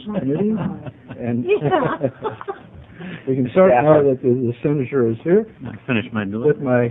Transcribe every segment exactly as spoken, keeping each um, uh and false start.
committee. And Yeah. we can start now that the, the senator is here. I finished my With my,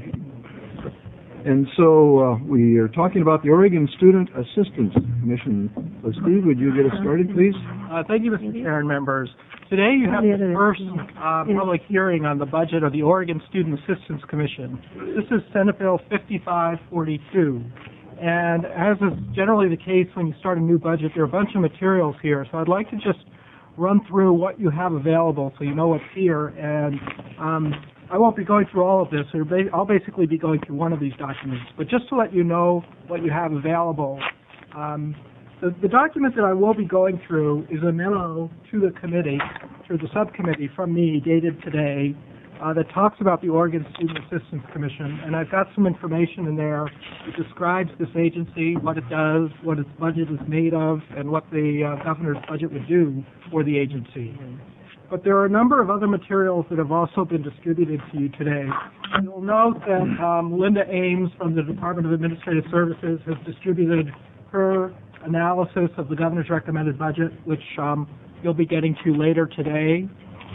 and so uh, we are talking about the Oregon Student Assistance Commission. So Steve, would you get us started, please? Uh, thank you, Mister Chair and members. Today you have the first uh, public hearing on the budget of the Oregon Student Assistance Commission. This is Senate Bill fifty-five forty-two. And as is generally the case when you start a new budget, there are a bunch of materials here. So I'd like to just run through what you have available so you know what's here. And um, I won't be going through all of this. I'll basically be going through one of these documents. But just to let you know what you have available, um, the, the document that I will be going through is a memo to the committee, to the subcommittee from me, dated today, uh, that talks about the Oregon Student Assistance Commission. And I've got some information in there that describes this agency, what it does, what its budget is made of, and what the uh, governor's budget would do for the agency. But there are a number of other materials that have also been distributed to you today. You'll note that um, Linda Ames from the Department of Administrative Services has distributed her analysis of the governor's recommended budget, which um, you'll be getting to later today.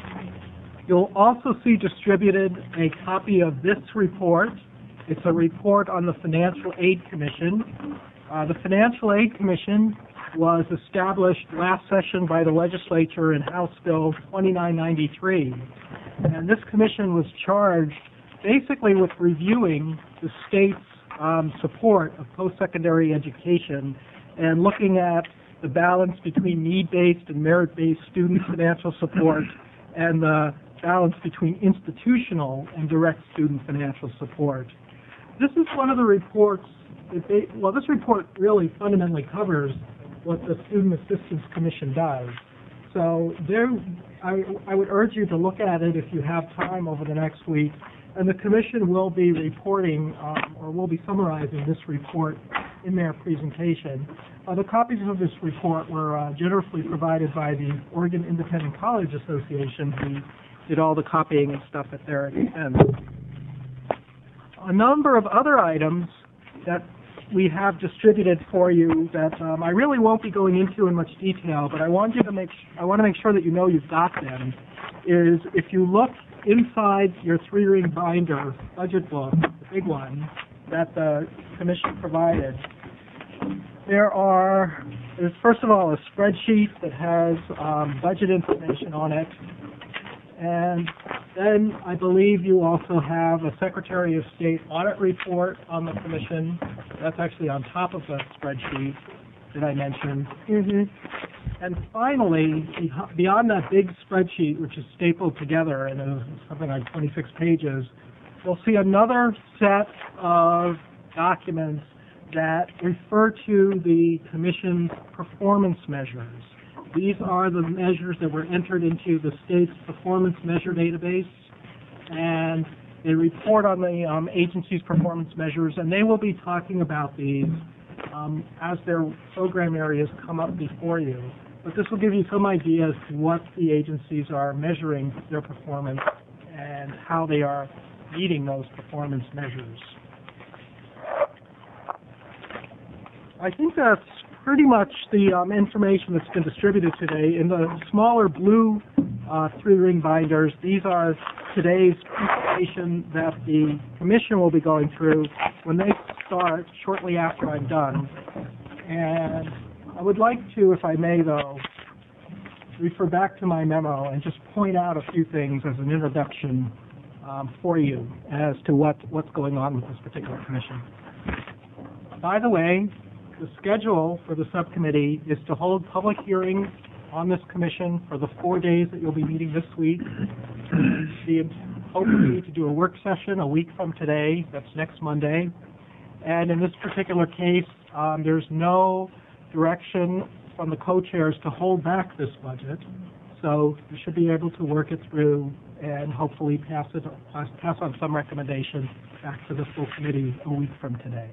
You'll also see distributed a copy of this report. It's a report on the Financial Aid Commission. Uh, the Financial Aid Commission was established last session by the legislature in House Bill twenty-nine ninety-three. And this commission was charged basically with reviewing the state's um, support of post-secondary education and looking at the balance between need-based and merit-based student financial support and the balance between institutional and direct student financial support. This is one of the reports, that they, well, this report really fundamentally covers what the Student Assistance Commission does. So there, I, I would urge you to look at it if you have time over the next week. And the Commission will be reporting, um, or will be summarizing this report in their presentation. Uh, the copies of this report were uh, generously provided by the Oregon Independent College Association, who did all the copying and stuff at their expense. A number of other items that we have distributed for you that um, I really won't be going into in much detail, but I want you to make I want to make sure that you know you've got them. Is if you look inside your three-ring binder budget book, the big one that the commission provided, there are there's first of all a spreadsheet that has um, budget information on it. And then I believe you also have a Secretary of State audit report on the commission. That's actually on top of the spreadsheet that I mentioned. Mm-hmm. And finally, beyond that big spreadsheet, which is stapled together in a, something like twenty-six pages, you'll see another set of documents that refer to the commission's performance measures. These are the measures that were entered into the state's performance measure database, and they report on the um, agency's performance measures, and they will be talking about these um, as their program areas come up before you. But this will give you some idea as to what the agencies are measuring their performance and how they are meeting those performance measures. I think that's pretty much the um, information that's been distributed today. In the smaller blue uh, three-ring binders, these are today's presentation that the commission will be going through when they start shortly after I'm done. And I would like to, if I may though, refer back to my memo and just point out a few things as an introduction um, for you as to what, what's going on with this particular commission. By the way, the schedule for the subcommittee is to hold public hearings on this commission for the four days that you'll be meeting this week. The hope would be to do a work session a week from today, that's next Monday. And in this particular case, um, there's no direction from the co-chairs to hold back this budget. So you should be able to work it through and hopefully pass it, pass on some recommendation back to the full committee a week from today.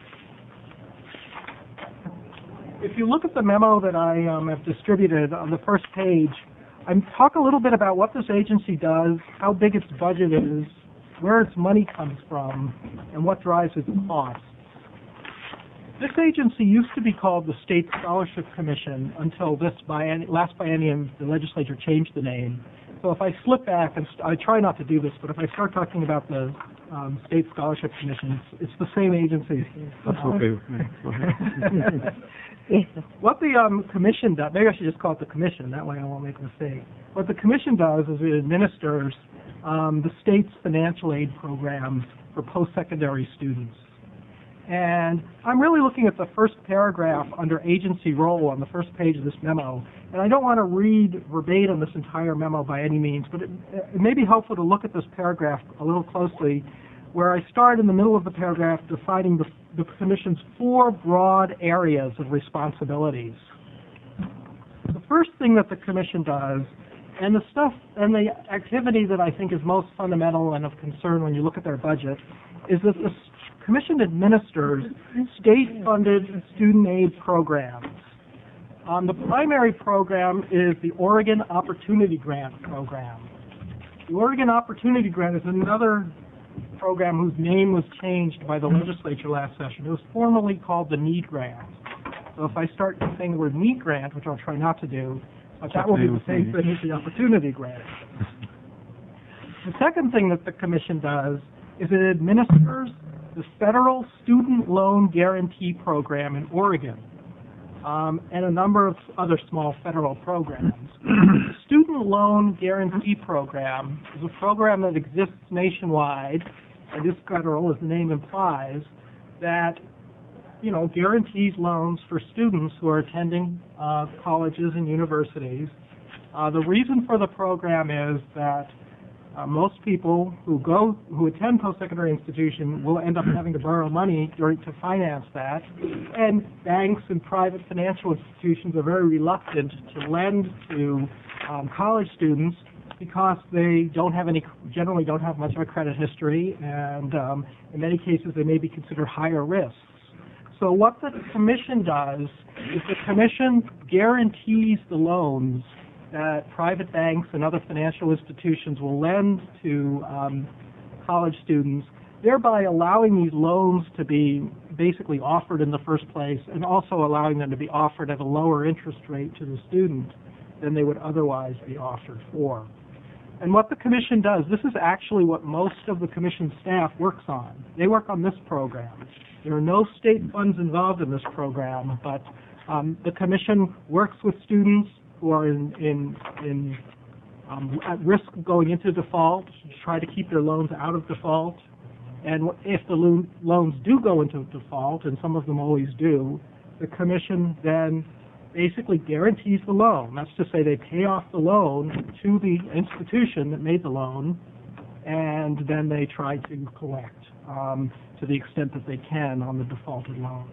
If you look at the memo that I um, have distributed on the first page, I talk a little bit about what this agency does, how big its budget is, where its money comes from, and what drives its costs. This agency used to be called the State Scholarship Commission until this bienn- last biennium, the legislature changed the name. So if I slip back, and st- I try not to do this, but if I start talking about the um, State Scholarship Commission, it's, it's the same agency. That's okay with me. Go ahead. What the um, commission does, maybe I should just call it the commission, that way I won't make a mistake. What the commission does is it administers um, the state's financial aid programs for post-secondary students. And I'm really looking at the first paragraph under agency role on the first page of this memo. And I don't want to read verbatim this entire memo by any means, but it, it may be helpful to look at this paragraph a little closely, where I start in the middle of the paragraph defining the, the Commission's four broad areas of responsibilities. The first thing that the Commission does, and the stuff and the activity that I think is most fundamental and of concern when you look at their budget, is that the Commission administers state-funded student aid programs. Um, the primary program is the Oregon Opportunity Grant Program. The Oregon Opportunity Grant is another program whose name was changed by the legislature last session. It was formerly called the NEED Grant. So if I start saying the word NEED Grant, which I'll try not to do, but that will be the same thing as the Opportunity Grant. The second thing that the Commission does is it administers the Federal Student Loan Guarantee Program in Oregon, um, and a number of other small federal programs. The Student Loan Guarantee Program is a program that exists nationwide, and is federal, as the name implies, that you know, guarantees loans for students who are attending uh, colleges and universities. Uh, the reason for the program is that Uh, most people who go, who attend post-secondary institution will end up having to borrow money during, to finance that, and banks and private financial institutions are very reluctant to lend to um, college students because they don't have any, generally don't have much of a credit history, and um, in many cases they may be considered higher risks. So what the Commission does is the Commission guarantees the loans that private banks and other financial institutions will lend to um, college students, thereby allowing these loans to be basically offered in the first place, and also allowing them to be offered at a lower interest rate to the student than they would otherwise be offered for. And what the Commission does, this is actually what most of the Commission staff works on. They work on this program. There are no state funds involved in this program, but um, the Commission works with students who are in, in, in um, at risk of going into default, to try to keep their loans out of default. And if the lo loans do go into default, and some of them always do, the Commission then basically guarantees the loan. That's to say they pay off the loan to the institution that made the loan, and then they try to collect um, to the extent that they can on the defaulted loan.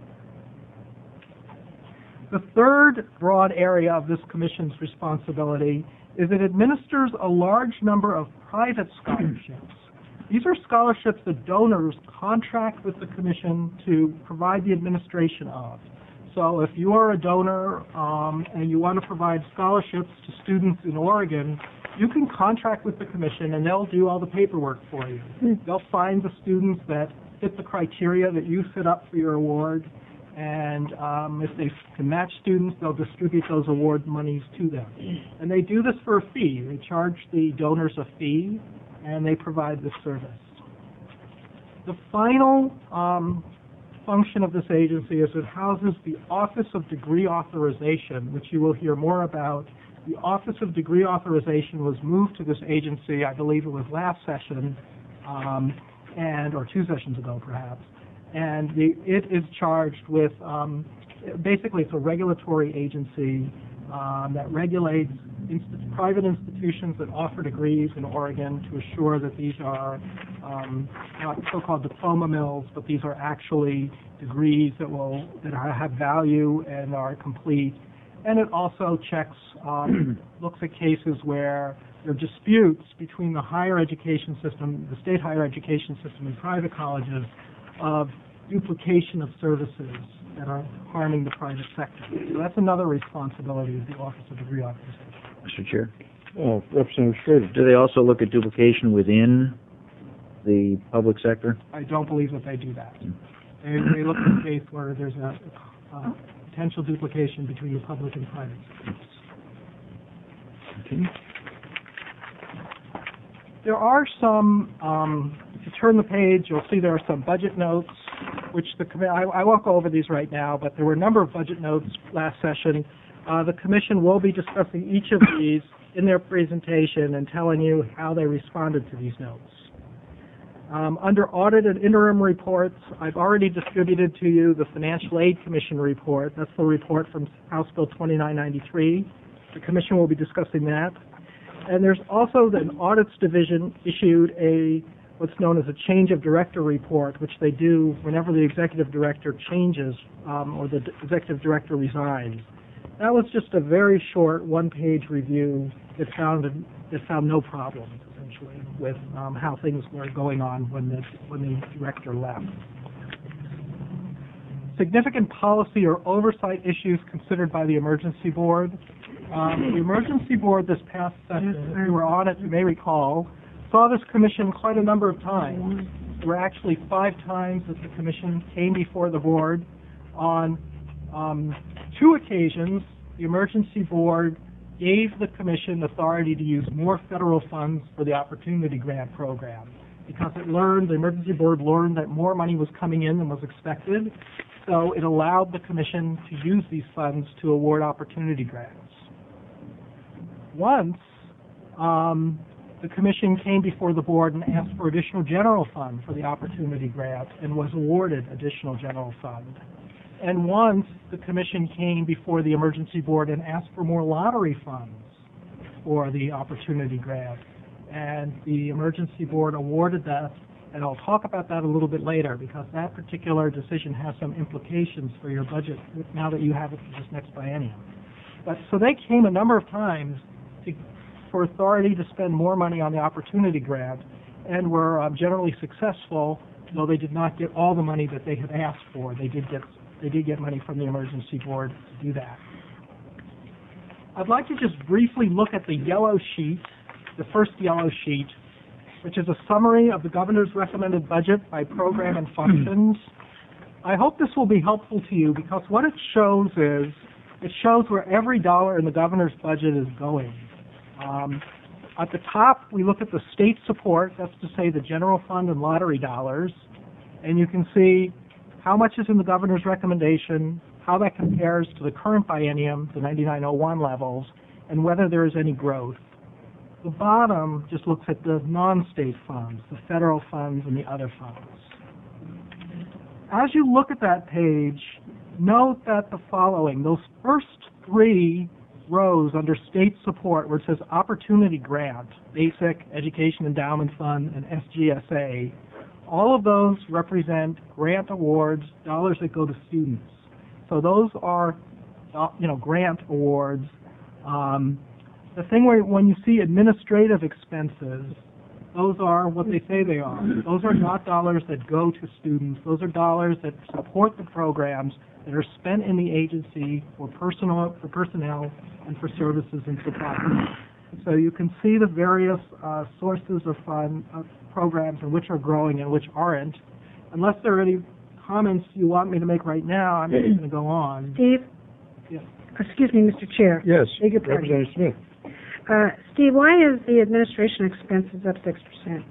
The third broad area of this Commission's responsibility is it administers a large number of private scholarships. These are scholarships that donors contract with the Commission to provide the administration of. So if you are a donor um, and you want to provide scholarships to students in Oregon, you can contract with the Commission and they'll do all the paperwork for you. They'll find the students that fit the criteria that you set up for your award, and um, if they can match students, they'll distribute those award monies to them. And they do this for a fee. They charge the donors a fee, and they provide this service. The final um, function of this agency is it houses the Office of Degree Authorization, which you will hear more about. The Office of Degree Authorization was moved to this agency, I believe it was last session, um, and or two sessions ago perhaps. And the, it is charged with, um, basically it's a regulatory agency um, that regulates inst private institutions that offer degrees in Oregon to assure that these are um, not so-called diploma mills, but these are actually degrees that will that are, have value and are complete. And it also checks, um, looks at cases where there are disputes between the higher education system, the state higher education system and private colleges, of duplication of services that are harming the private sector. So that's another responsibility of the Office of Degree Authorization. Mister Chair, Uh, Representative Schrader. do they also look at duplication within the public sector? I don't believe that they do that. They, they look at a case where there's a, a potential duplication between the public and private schools. Okay. There are some, um, if you turn the page, you'll see there are some budget notes, which the commi- I, I won't go over these right now, but there were a number of budget notes last session. Uh, the commission will be discussing each of these in their presentation and telling you how they responded to these notes. Um, under audit and interim reports, I've already distributed to you the Financial Aid Commission report. That's the report from House Bill twenty-nine ninety-three. The commission will be discussing that. And there's also the Audits Division issued a what's known as a change of director report, which they do whenever the executive director changes um, or the d- executive director resigns. That was just a very short one-page review that found that found no problems essentially with um, how things were going on when the when the director left. Significant policy or oversight issues considered by the Emergency Board. Um, the Emergency Board this past session, if you were on it, you may recall, saw this commission quite a number of times. There were actually five times that the commission came before the board. On um, two occasions, the Emergency Board gave the commission authority to use more federal funds for the Opportunity Grant Program because it learned, the Emergency Board learned that more money was coming in than was expected, so it allowed the commission to use these funds to award opportunity grants. Once, um, the commission came before the board and asked for additional general fund for the opportunity grant and was awarded additional general fund. And once, the commission came before the emergency board and asked for more lottery funds for the opportunity grant. And the emergency board awarded that, and I'll talk about that a little bit later because that particular decision has some implications for your budget now that you have it for this next biennium. But so they came a number of times to, for authority to spend more money on the opportunity grant, and were um, generally successful, though they did not get all the money that they had asked for. They did get they did get money from the emergency board to do that. I'd like to just briefly look at the yellow sheet, the first yellow sheet, which is a summary of the governor's recommended budget by program and functions. I hope this will be helpful to you because what it shows is it shows where every dollar in the governor's budget is going. Um, at the top, we look at the state support, that's to say the general fund and lottery dollars, and you can see how much is in the governor's recommendation, how that compares to the current biennium, the ninety-nine oh one levels, and whether there is any growth. The bottom just looks at the non-state funds, the federal funds and the other funds. As you look at that page, note that the following, those first three rows under state support where it says Opportunity Grant, Basic Education Endowment Fund, and S G S A, all of those represent grant awards, dollars that go to students. So those are, uh, you know, grant awards. Um, the thing where when you see administrative expenses, those are what they say they are. Those are not dollars that go to students. Those are dollars that support the programs that are spent in the agency for personal, for personnel and for services and supplies. So you can see the various uh, sources of fund uh, programs and which are growing and which aren't. Unless there are any comments you want me to make right now, I'm just going to go on. Steve? Yes. Excuse me, Mister Chair. Yes, Beg your pardon. Representative Smith. Uh, Steve, why is the administration expenses up six percent?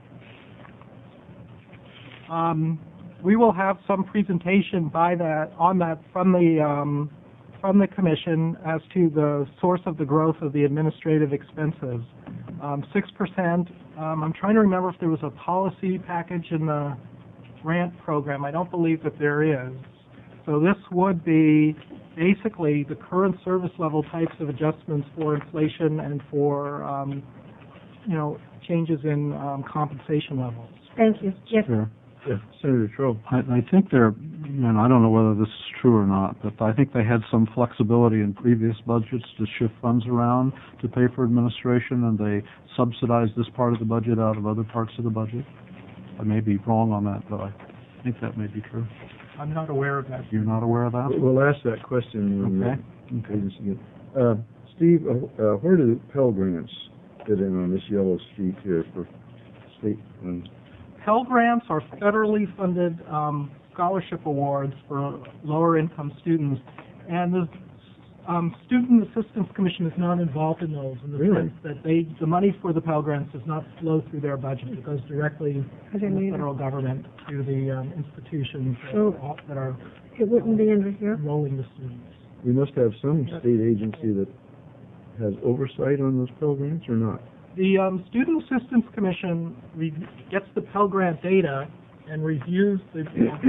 Um, we will have some presentation by that on that from the um, from the commission as to the source of the growth of the administrative expenses. Um, six percent. Um, I'm trying to remember if there was a policy package in the grant program. I don't believe that there is. So this would be basically the current service level types of adjustments for inflation and for um, you know changes in um, compensation levels. Thank you. Yes. Sure. Yeah. Senator Trobe. I, I think they're, and I don't know whether this is true or not, but I think they had some flexibility in previous budgets to shift funds around to pay for administration, and they subsidized this part of the budget out of other parts of the budget. I may be wrong on that, but I think that may be true. I'm not aware of that. You're not aware of that? We'll ask that question when Okay. the agency gets. Uh, Steve, uh, uh, where do Pell Grants fit in on this yellow sheet here for state? Um, Pell Grants are federally funded um, scholarship awards for lower income students, and the um, Student Assistance Commission is not involved in those in the Really? sense that they, the money for the Pell Grants does not flow through their budget. It goes directly I from didn't the either. federal government to the um, institutions that, So- all- that are It wouldn't be under here? enrolling the students. We must have some state agency that has oversight on those Pell Grants or not? The um, Student Assistance Commission re- gets the Pell Grant data and reviews the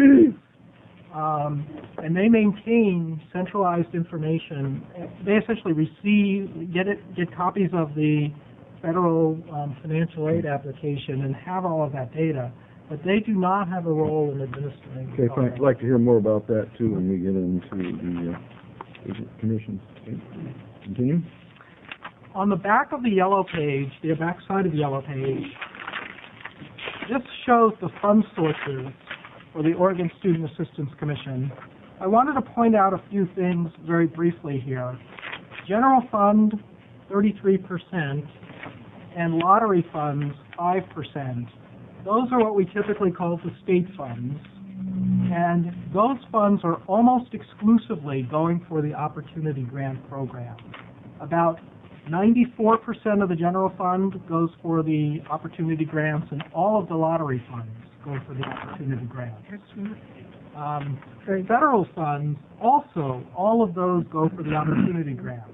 um, and they maintain centralized information. They essentially receive, get it, get copies of the federal um, financial aid application and have all of that data, but they do not have a role in administering. the Okay, Pell fine. Grant. I'd like to hear more about that too when we get into the uh, agent commissions. Okay. Continue. On the back of the yellow page, the back side of the yellow page, this shows the fund sources for the Oregon Student Assistance Commission. I wanted to point out a few things very briefly here. General fund, thirty-three percent, and lottery funds, five percent. Those are what we typically call the state funds. And those funds are almost exclusively going for the Opportunity Grant Program. About ninety-four percent of the general fund goes for the opportunity grants, and all of the lottery funds go for the opportunity grants. Um, the federal funds also, all of those go for the opportunity grants.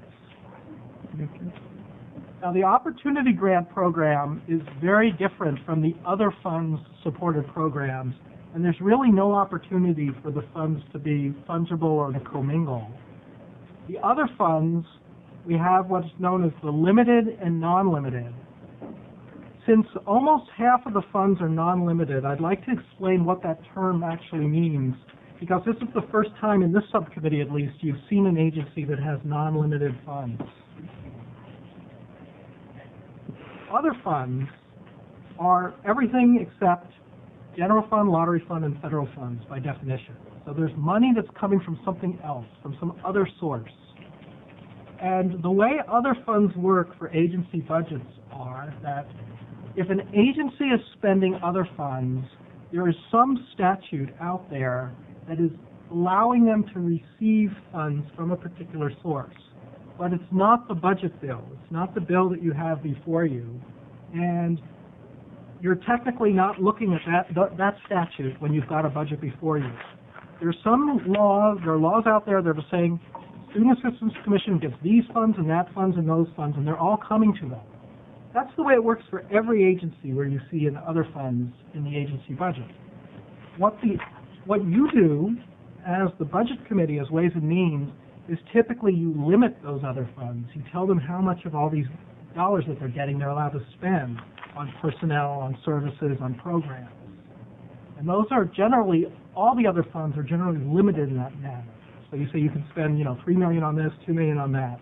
Now, the Opportunity Grant Program is very different from the other funds-supported programs, and there's really no opportunity for the funds to be fungible or to commingle. The other funds, we have what's known as the limited and non-limited. Since almost half of the funds are non-limited, I'd like to explain what that term actually means, because this is the first time in this subcommittee, at least, you've seen an agency that has non-limited funds. Other funds are everything except general fund, lottery fund, and federal funds by definition. So there's money that's coming from something else, from some other source. And the way other funds work for agency budgets are that if an agency is spending other funds, there is some statute out there that is allowing them to receive funds from a particular source. But it's not the budget bill. It's not the bill that you have before you. And you're technically not looking at that, th that statute when you've got a budget before you. There's some laws, there are laws out there that are saying, Student Assistance Commission gets these funds and that funds and those funds, and they're all coming to them. That's the way it works for every agency where you see in other funds in the agency budget. What the what you do as the Budget Committee, as Ways and Means, is typically you limit those other funds. You tell them how much of all these dollars that they're getting they're allowed to spend on personnel, on services, on programs. And those are generally, all the other funds are generally limited in that manner. So you say you can spend, you know, three million dollars on this, two million dollars on that.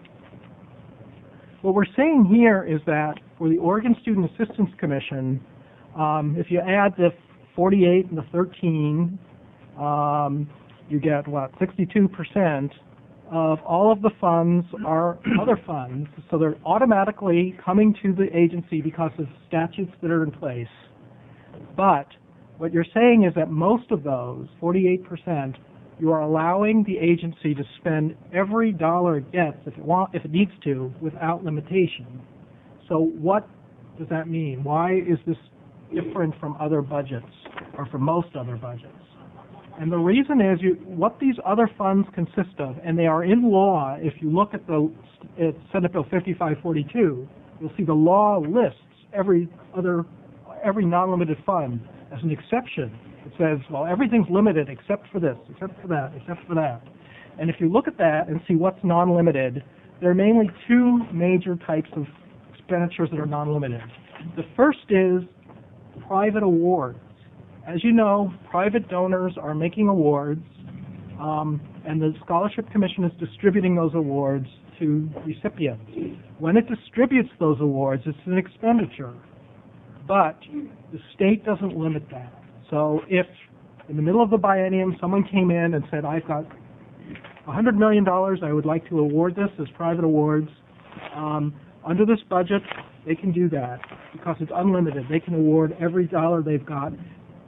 What we're saying here is that for the Oregon Student Assistance Commission, um, if you add the forty-eight and the thirteen, um, you get, what, sixty-two percent of all of the funds are other funds, so they're automatically coming to the agency because of statutes that are in place. But what you're saying is that most of those, forty-eight percent, you are allowing the agency to spend every dollar it gets, if it want, if it needs to, without limitation. So what does that mean? Why is this different from other budgets, or from most other budgets? And the reason is you, what these other funds consist of, and they are in law. If you look at the at Senate Bill fifty-five forty-two, you'll see the law lists every other, every non-limited fund as an exception. It says, well, everything's limited except for this, except for that, except for that. And if you look at that and see what's non-limited, there are mainly two major types of expenditures that are non-limited. The first is private awards. As you know, private donors are making awards, um, and the Scholarship Commission is distributing those awards to recipients. When it distributes those awards, it's an expenditure, but the state doesn't limit that. So if in the middle of the biennium someone came in and said, I've got one hundred million dollars, I would like to award this as private awards, um, under this budget, they can do that because it's unlimited. They can award every dollar they've got.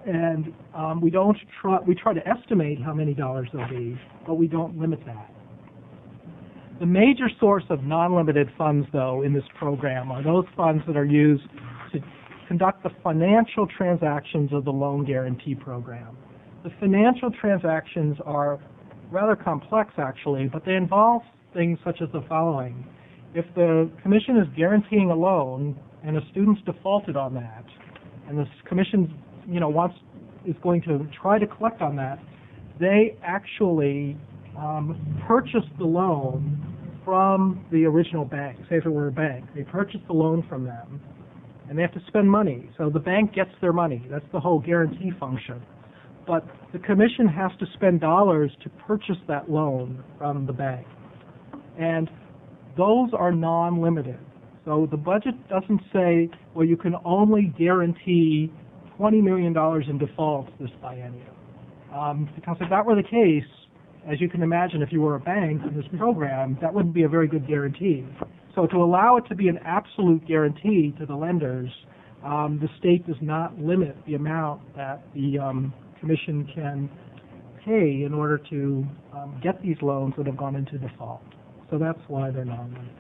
and um, we don't try, we try to estimate how many dollars there'll be, but we don't limit that. The major source of non-limited funds, though, in this program are those funds that are used to conduct the financial transactions of the loan guarantee program. The financial transactions are rather complex, actually, but they involve things such as the following. If the commission is guaranteeing a loan and a student's defaulted on that, and the commission, you know, wants is going to try to collect on that, they actually um, purchase the loan from the original bank. Say if it were a bank, they purchase the loan from them, and they have to spend money. So the bank gets their money. That's the whole guarantee function. But the commission has to spend dollars to purchase that loan from the bank. And those are non-limited. So the budget doesn't say, well, you can only guarantee twenty million dollars in defaults this biennium. Um, because if that were the case, as you can imagine, if you were a bank in this program, that wouldn't be a very good guarantee. So to allow it to be an absolute guarantee to the lenders, um, the state does not limit the amount that the um, commission can pay in order to um, get these loans that have gone into default. So that's why they're non-limited.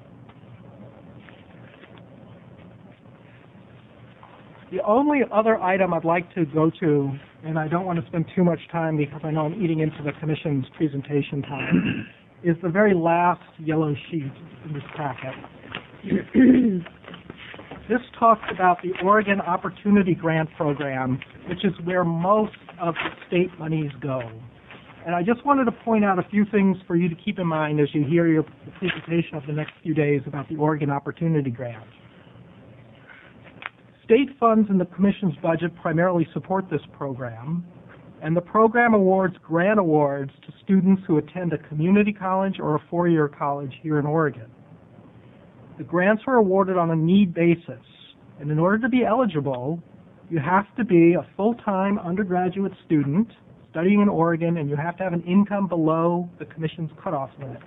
The only other item I'd like to go to, and I don't want to spend too much time because I know I'm eating into the commission's presentation time, is the very last yellow sheet in this packet. This talks about the Oregon Opportunity Grant Program, which is where most of the state monies go. And I just wanted to point out a few things for you to keep in mind as you hear your presentation of the next few days about the Oregon Opportunity Grant. State funds in the Commission's budget primarily support this program, and the program awards grant awards to students who attend a community college or a four-year college here in Oregon. The grants are awarded on a need basis, and in order to be eligible, you have to be a full-time undergraduate student studying in Oregon, and you have to have an income below the Commission's cutoff limits.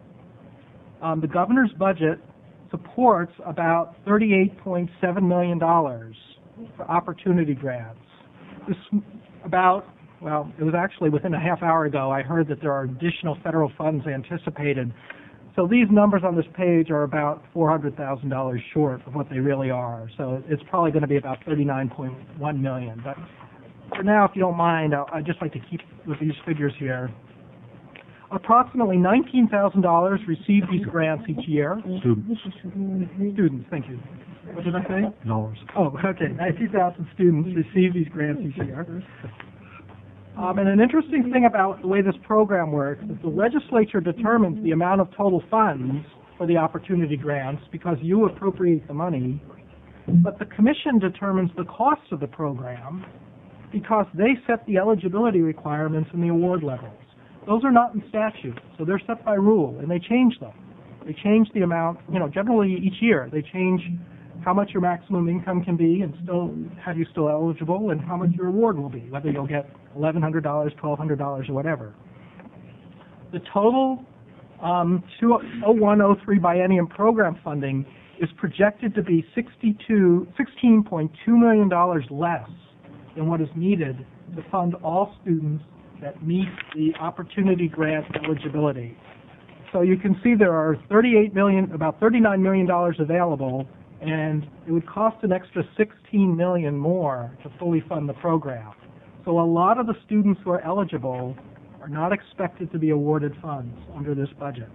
Um, the governor's budget supports about thirty-eight point seven million dollars for opportunity grants. This about, well, it was actually within a half hour ago I heard that there are additional federal funds anticipated. So these numbers on this page are about four hundred thousand dollars short of what they really are. So it's probably going to be about thirty-nine point one million dollars. But for now, if you don't mind, I'll, I'd just like to keep with these figures here. Approximately nineteen thousand dollars receive these grants each year. Students. Students, thank you. What did I say? Dollars. Oh, okay. nineteen thousand students receive these grants each year. Um, and an interesting thing about the way this program works is the legislature determines the amount of total funds for the opportunity grants because you appropriate the money, but the commission determines the cost of the program because they set the eligibility requirements and the award levels. Those are not in statute, so they're set by rule, and they change them. They change the amount, you know, generally each year. They change how much your maximum income can be and still have you still eligible, and how much your award will be, whether you'll get eleven hundred dollars, twelve hundred dollars, or whatever. The total um, oh one oh three biennium program funding is projected to be sixteen point two million dollars less than what is needed to fund all students that meet the opportunity grant eligibility. So you can see there are thirty-eight million, about thirty-nine million dollars available, and it would cost an extra sixteen million more to fully fund the program. So a lot of the students who are eligible are not expected to be awarded funds under this budget.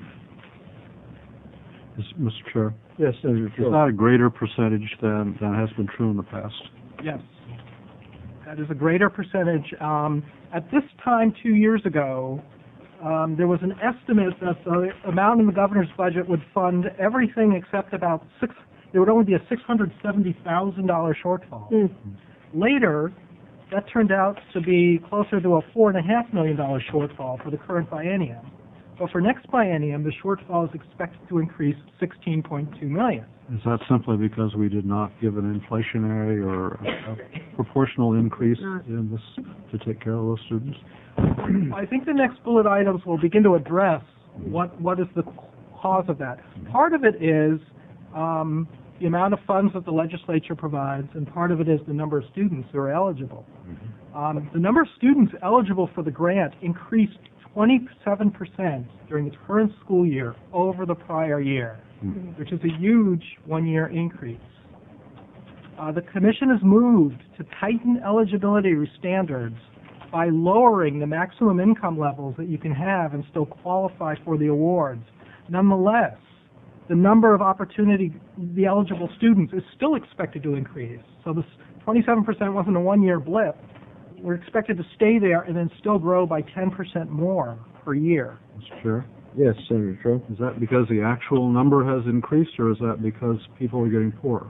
Is, Mister Chair, Yes, Senator is Phil. that a greater percentage than, than has been true in the past? Yes. That is a greater percentage. Um, at this time, two years ago, um, there was an estimate that the amount in the governor's budget would fund everything except about six, there would only be a six hundred seventy thousand dollars shortfall. Mm. Later, that turned out to be closer to a four point five million dollars shortfall for the current biennium. But for next biennium, the shortfall is expected to increase sixteen point two million dollars. Is that simply because we did not give an inflationary or a, a proportional increase in this to take care of those students? I think the next bullet items will begin to address what what is the cause of that. Part of it is um, the amount of funds that the legislature provides, and part of it is the number of students who are eligible. Um, the number of students eligible for the grant increased twenty-seven percent during the current school year over the prior year, which is a huge one-year increase. Uh, the Commission has moved to tighten eligibility standards by lowering the maximum income levels that you can have and still qualify for the awards. Nonetheless, the number of opportunity, the eligible students is still expected to increase. So this twenty-seven percent wasn't a one-year blip. We're expected to stay there and then still grow by ten percent more per year. Mister Chair, Yes, Senator Trout. is that because the actual number has increased, or is that because people are getting poorer?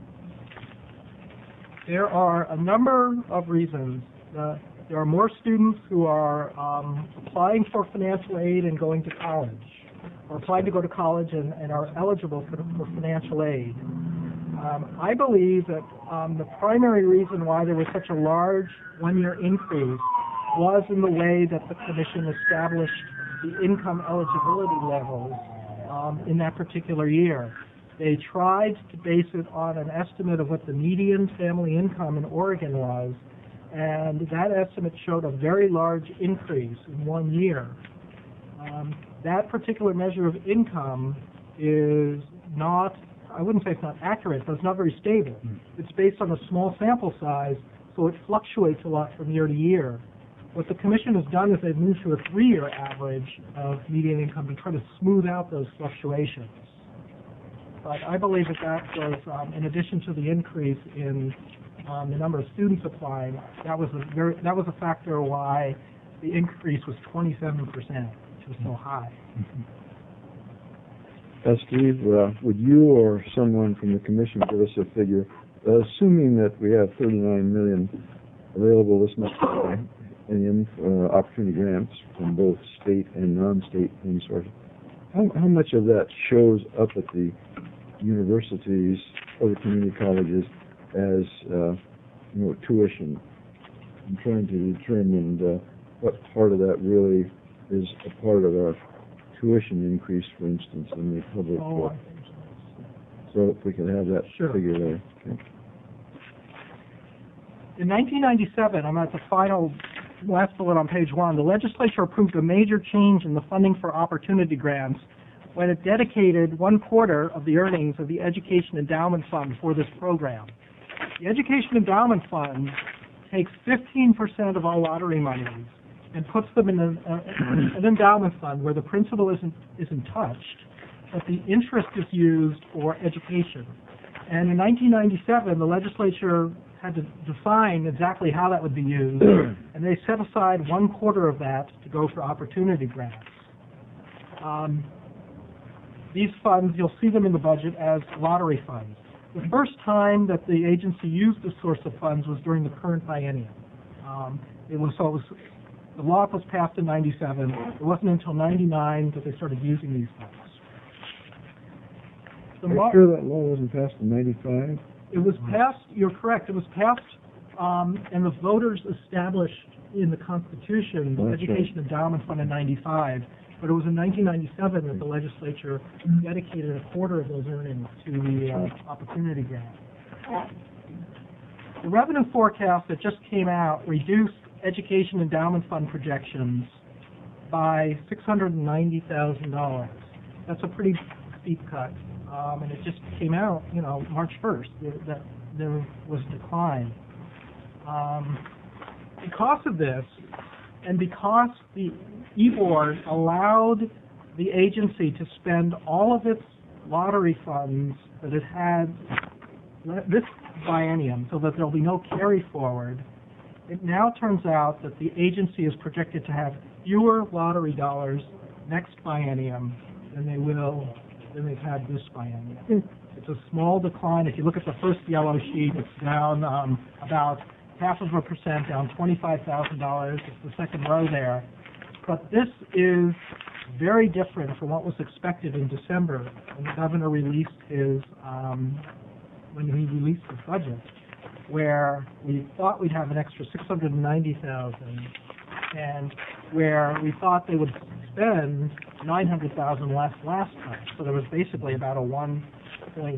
There are a number of reasons. Uh, there are more students who are um, applying for financial aid and going to college, or applying to go to college and, and are eligible for, for financial aid. Um, I believe that um, the primary reason why there was such a large one-year increase was in the way that the Commission established the income eligibility levels um, in that particular year. They tried to base it on an estimate of what the median family income in Oregon was, and that estimate showed a very large increase in one year. Um, that particular measure of income is not, I wouldn't say it's not accurate, but it's not very stable. It's based on a small sample size, so it fluctuates a lot from year to year. What the Commission has done is they've moved to a three-year average of median income to try to smooth out those fluctuations. But I believe that that was, um, in addition to the increase in um, the number of students applying, that was a very, that was a factor why the increase was twenty-seven percent, which was so high. Uh, Steve, uh, would you or someone from the Commission give us a figure, uh, assuming that we have thirty-nine million available this month in uh, opportunity grants from both state and non-state funding sources, how, how much of that shows up at the universities or the community colleges as uh, you know, tuition? I'm trying to determine uh, what part of that really is a part of our tuition increase, for instance, in the public. Oh, uh, so if we could have that Sure. figure there. Okay. In nineteen ninety-seven, I'm at the final, last bullet on page one, the legislature approved a major change in the funding for opportunity grants when it dedicated one quarter of the earnings of the Education Endowment Fund for this program. The Education Endowment Fund takes fifteen percent of all lottery monies and puts them in an, uh, an endowment fund where the principal isn't, isn't touched, but the interest is used for education. And in nineteen ninety-seven, the legislature had to define exactly how that would be used, and they set aside one quarter of that to go for opportunity grants. Um, these funds, you'll see them in the budget as lottery funds. The first time that the agency used this source of funds was during the current biennium. Um, it was, so it was, the law was passed in ninety-seven. It wasn't until ninety-nine that they started using these funds. The Are you law- sure that law wasn't passed in ninety-five? It was passed, you're correct, it was passed, um, and the voters established in the Constitution the That's right. Education Endowment Fund in ninety-five, but it was in nineteen ninety-seven that the legislature dedicated a quarter of those earnings to the uh, opportunity grant. The revenue forecast that just came out reduced Education Endowment Fund projections by six hundred ninety thousand dollars. That's a pretty steep cut. Um, and it just came out, you know, March first, that there was a decline. Um, because of this, and because the E-Board allowed the agency to spend all of its lottery funds that it had this biennium, so that there'll be no carry forward, it now turns out that the agency is projected to have fewer lottery dollars next biennium than they will than they've had this biennium. Mm. It's a small decline. If you look at the first yellow sheet, it's down um, about half of a percent, down twenty-five thousand dollars. It's the second row there. But this is very different from what was expected in December when the governor released his, um, when he released his budget, where we thought we'd have an extra six hundred ninety thousand dollars, and where we thought they would spend nine hundred thousand dollars less last time. So there was basically about a one point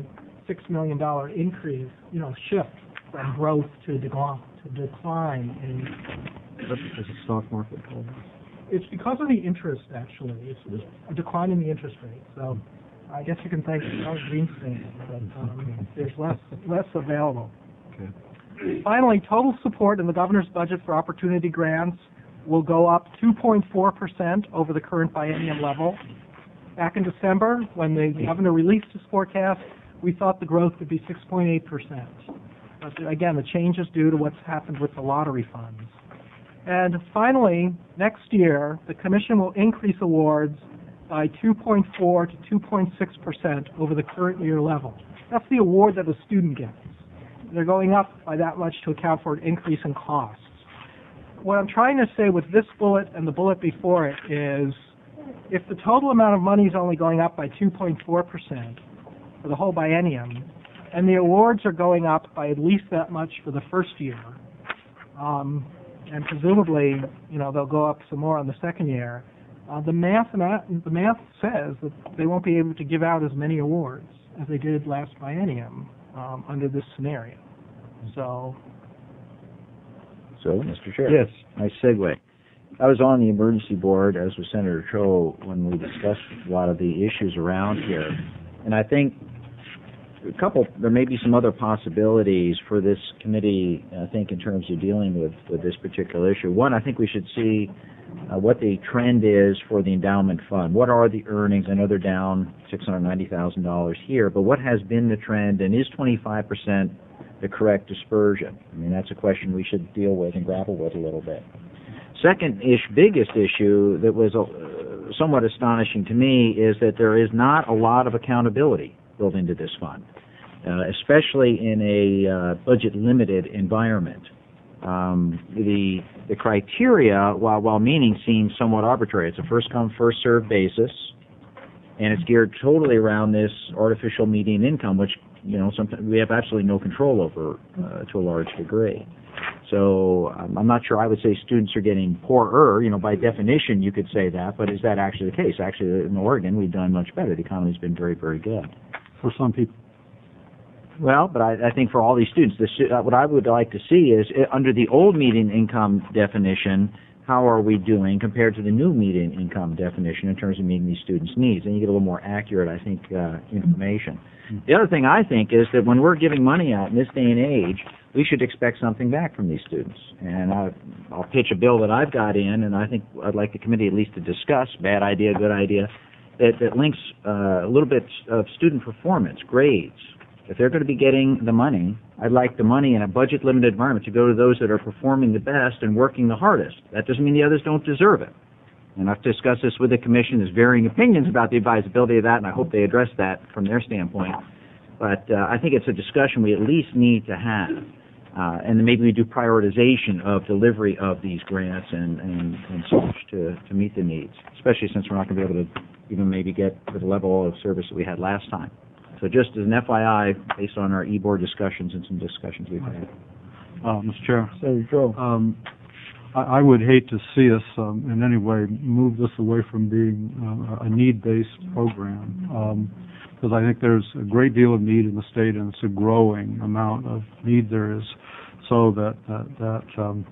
six million dollar increase, you know, shift from growth to decline, to decline in. That's because of stock market falls. It's because of the interest, actually. It's a decline in the interest rate. So I guess you can thank Charles Greenspan, but um, there's less less available. Okay. Finally, total support in the governor's budget for opportunity grants will go up two point four percent over the current biennium level. Back in December, when the governor released his forecast, we thought the growth would be six point eight percent. But again, the change is due to what's happened with the lottery funds. And finally, next year, the commission will increase awards by two point four to two point six percent over the current year level. That's the award that a student gets. They're going up by that much to account for an increase in costs. What I'm trying to say with this bullet and the bullet before it is, if the total amount of money is only going up by two point four percent for the whole biennium, and the awards are going up by at least that much for the first year, um, and presumably, you know, they'll go up some more on the second year, uh, the math the math says that they won't be able to give out as many awards as they did last biennium um, under this scenario. So. So, Mister Chair. Yes. Nice segue. I was on the emergency board, as was Senator Cho, when we discussed a lot of the issues around here. And I think a couple, there may be some other possibilities for this committee, I think, in terms of dealing with, with this particular issue. One, I think we should see uh, what the trend is for the endowment fund. What are the earnings? I know they're down six hundred ninety thousand dollars here, but what has been the trend, and is twenty-five percent the correct dispersion? I mean, that's a question we should deal with and grapple with a little bit. Second ish, biggest issue that was uh, somewhat astonishing to me is that there is not a lot of accountability built into this fund, uh, especially in a uh, budget-limited environment. Um, the the criteria, while while meaning, seems somewhat arbitrary. It's a first-come, first-served basis, and it's geared totally around this artificial median income, which, you know, sometimes we have absolutely no control over uh, to a large degree. So um, I'm not sure I would say students are getting poorer. You know, by definition, you could say that, but is that actually the case? Actually, in Oregon, we've done much better. The economy's been very, very good. For some people. Well, but I, I think for all these students, this, uh, what I would like to see is, uh, under the old median income definition, how are we doing compared to the new median income definition in terms of meeting these students' needs? And you get a little more accurate, I think, uh, information. The other thing I think is that when we're giving money out in this day and age, we should expect something back from these students. And I, I'll pitch a bill that I've got in, and I think I'd like the committee at least to discuss, bad idea, good idea, that, that links uh, a little bit of student performance, grades. If they're going to be getting the money, I'd like the money in a budget-limited environment to go to those that are performing the best and working the hardest. That doesn't mean the others don't deserve it. And I've discussed this with the commission. There's varying opinions about the advisability of that, and I hope they address that from their standpoint. But uh, I think it's a discussion we at least need to have. Uh, and then maybe we do prioritization of delivery of these grants and, and, and such to, to meet the needs, especially since we're not going to be able to even maybe get to the level of service that we had last time. So just as an F Y I, based on our e-board discussions and some discussions we've had. Uh, Mister Chair. Senator Joe. Um, I, I would hate to see us um, in any way move this away from being uh, a need-based program, um, because I think there's a great deal of need in the state, and it's a growing amount of need there is, so that that, that um,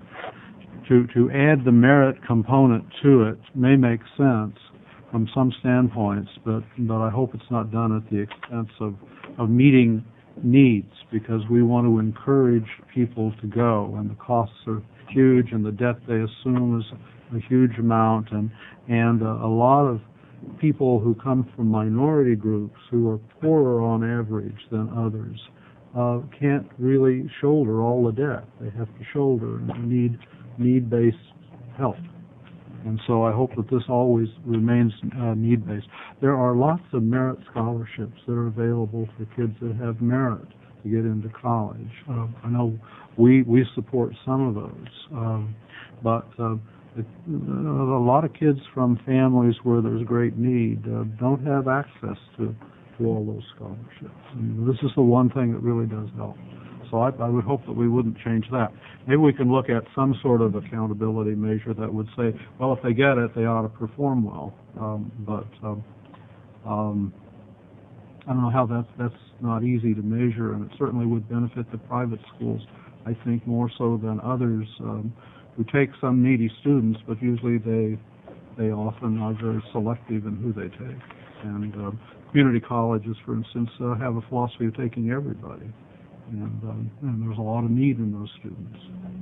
to to add the merit component to it may make sense from some standpoints, but but I hope it's not done at the expense of of meeting needs, because we want to encourage people to go, and the costs are huge, and the debt they assume is a huge amount, and and uh, a lot of people who come from minority groups who are poorer on average than others uh, can't really shoulder all the debt. They have to shoulder and need need-based help. And so I hope that this always remains uh, need-based. There are lots of merit scholarships that are available for kids that have merit to get into college. Uh, I know we we support some of those, um, but uh, it, uh, a lot of kids from families where there's great need uh, don't have access to, to all those scholarships. And this is the one thing that really does help. So I, I would hope that we wouldn't change that. Maybe we can look at some sort of accountability measure that would say, well, if they get it, they ought to perform well. Um, but um, um, I don't know how that's, that's not easy to measure, and it certainly would benefit the private schools, I think, more so than others, um, who take some needy students, but usually they, they often are very selective in who they take. And um, community colleges, for instance, uh, have a philosophy of taking everybody, and, um, and there's a lot of need in those students.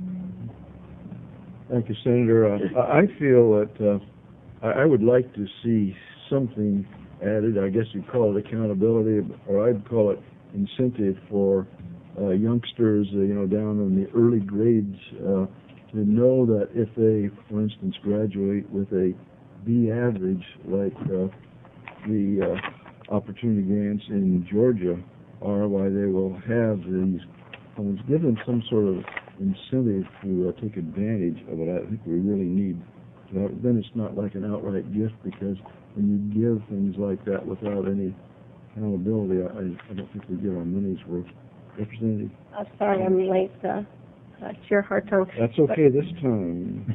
Thank you, Senator. Uh, I I feel that uh, I I would like to see something added. I guess you'd call it accountability, or I'd call it incentive for uh, youngsters, uh, you know, down in the early grades, uh, to know that if they, for instance, graduate with a B average, like uh, the uh, opportunity grants in Georgia are, why they will have these funds, give them some sort of incentive to uh, take advantage of it. I think we really need to have, then it's not like an outright gift, because when you give things like that without any accountability, I, I don't think we get our money's worth. Representative? Uh, sorry, I'm late, uh, uh, Chair Hartung. That's okay this time.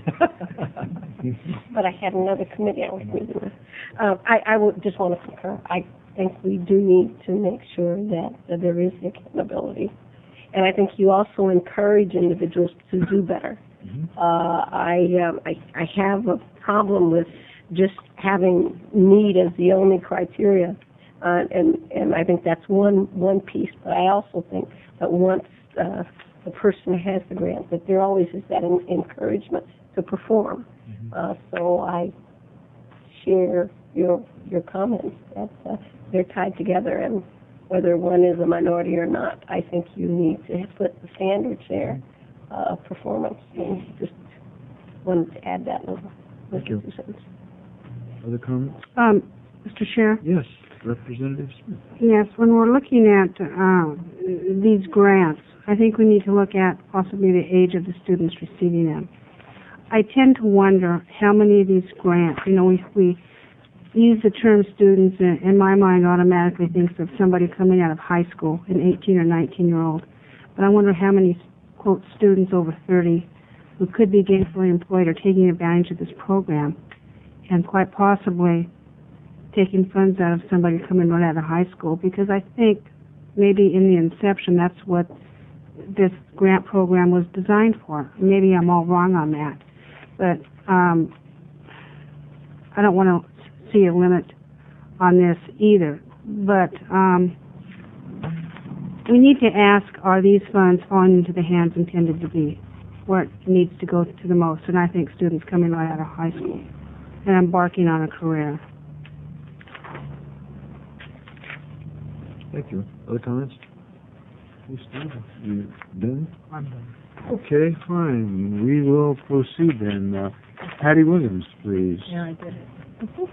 But I had another committee I was meeting with. Uh, I, I would just want to concur. I think we do need to make sure that, that there is accountability. And I think you also encourage individuals to do better. Mm-hmm. uh, I, um, I I have a problem with just having need as the only criteria, uh, and and I think that's one one piece. But I also think that once uh, the person has the grant, that there always is that in, encouragement to perform. Mm-hmm. uh, so I share your your comments that uh, they're tied together, and whether one is a minority or not, I think you need to put the standards there uh, of performance. And just wanted to add that little. Thank you. Other comments? Um, Mister Chair? Yes, Representative Smith. Yes, when we're looking at uh, these grants, I think we need to look at possibly the age of the students receiving them. I tend to wonder how many of these grants, you know, we, we use the term students, and in my mind automatically thinks of somebody coming out of high school, an eighteen or nineteen year old. But I wonder how many, quote, students over thirty who could be gainfully employed or taking advantage of this program, and quite possibly taking funds out of somebody coming right out of high school, because I think maybe in the inception that's what this grant program was designed for. Maybe I'm all wrong on that, but um, I don't want to see a limit on this either. But um, we need to ask, are these funds falling into the hands intended to be, where it needs to go to the most? And I think students coming right out of high school and embarking on a career. Thank you. Other comments? You still? You done? I'm done. Okay, fine. We will proceed then. Uh, Patty Williams, please. Yeah, I did it. Mm-hmm.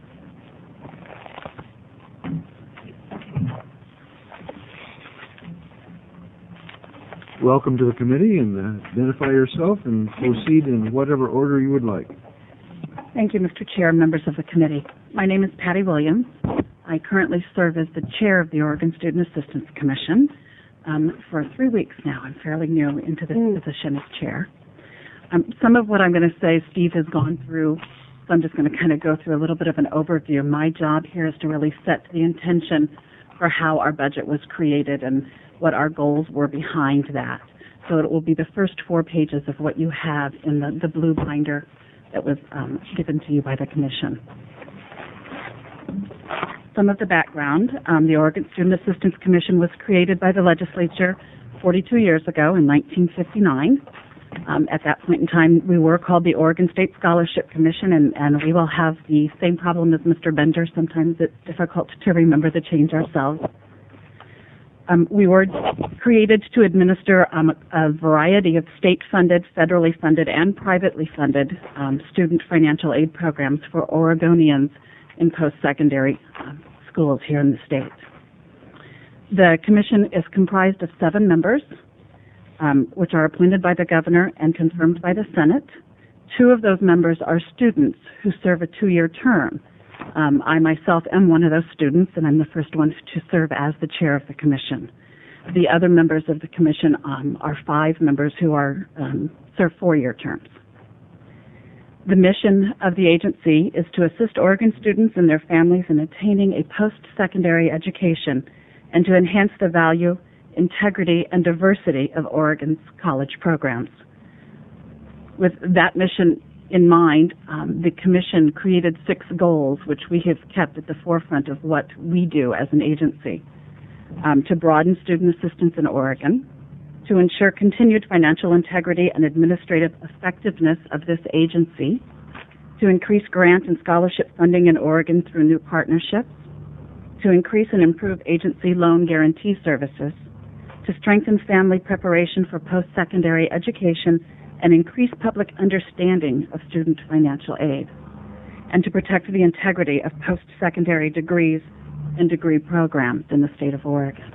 Welcome to the committee, and uh, identify yourself and proceed in whatever order you would like. Thank you, Mister Chair, members of the committee. My name is Patty Williams. I currently serve as the chair of the Oregon Student Assistance Commission um, for three weeks now. I'm fairly new into this mm. position as chair. Um, some of what I'm going to say, Steve has gone through, so I'm just going to kind of go through a little bit of an overview. My job here is to really set the intention for how our budget was created and what our goals were behind that. So it will be the first four pages of what you have in the, the blue binder that was um, given to you by the Commission. Some of the background, um, the Oregon Student Assistance Commission was created by the legislature forty-two years ago in nineteen fifty-nine. Um, at that point in time, we were called the Oregon State Scholarship Commission, and, and we will have the same problem as Mister Bender. Sometimes it's difficult to remember the change ourselves. Um, we were created to administer um, a variety of state-funded, federally funded, and privately funded um, student financial aid programs for Oregonians in post-secondary um, schools here in the state. The commission is comprised of seven members, um, which are appointed by the governor and confirmed by the Senate. Two of those members are students who serve a two-year term. Um, I myself am one of those students, and I'm the first one to serve as the chair of the commission. The other members of the commission um, are five members who are um, serve four-year terms. The mission of the agency is to assist Oregon students and their families in attaining a post-secondary education and to enhance the value, integrity, and diversity of Oregon's college programs. With that mission in mind, um, the Commission created six goals, which we have kept at the forefront of what we do as an agency. Um, to broaden student assistance in Oregon, to ensure continued financial integrity and administrative effectiveness of this agency, to increase grant and scholarship funding in Oregon through new partnerships, to increase and improve agency loan guarantee services, to strengthen family preparation for post-secondary education and increase public understanding of student financial aid, and to protect the integrity of post-secondary degrees and degree programs in the state of Oregon.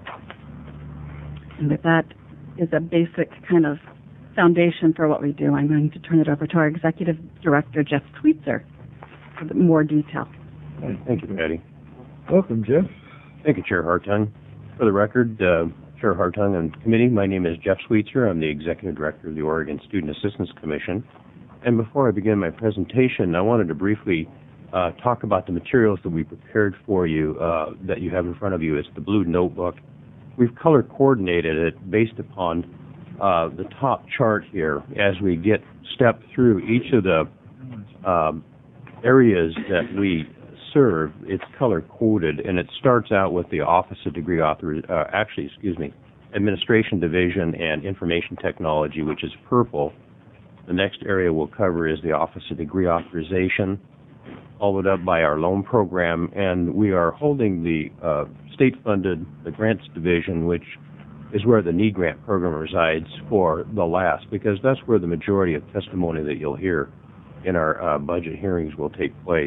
And with that is a basic kind of foundation for what we do. I'm going to turn it over to our Executive Director, Jeff Sweetser, for more detail. Thank you, Patty. Welcome, Jeff. Thank you, Chair Hartung. For the record, uh, Chair Hartung and committee, my name is Jeff Sweetser. I'm the Executive Director of the Oregon Student Assistance Commission. And before I begin my presentation, I wanted to briefly uh, talk about the materials that we prepared for you uh, that you have in front of you. It's the blue notebook. We've color coordinated it based upon uh, the top chart here as we get step through each of the um, areas that we serve. It's color coded, and it starts out with the Office of Degree Author, uh, actually, excuse me, Administration Division and Information Technology, which is purple. The next area we'll cover is the Office of Degree Authorization, followed up by our loan program, and we are holding the uh, state-funded, the Grants Division, which is where the NEED grant program resides, for the last, because that's where the majority of testimony that you'll hear in our uh, budget hearings will take place.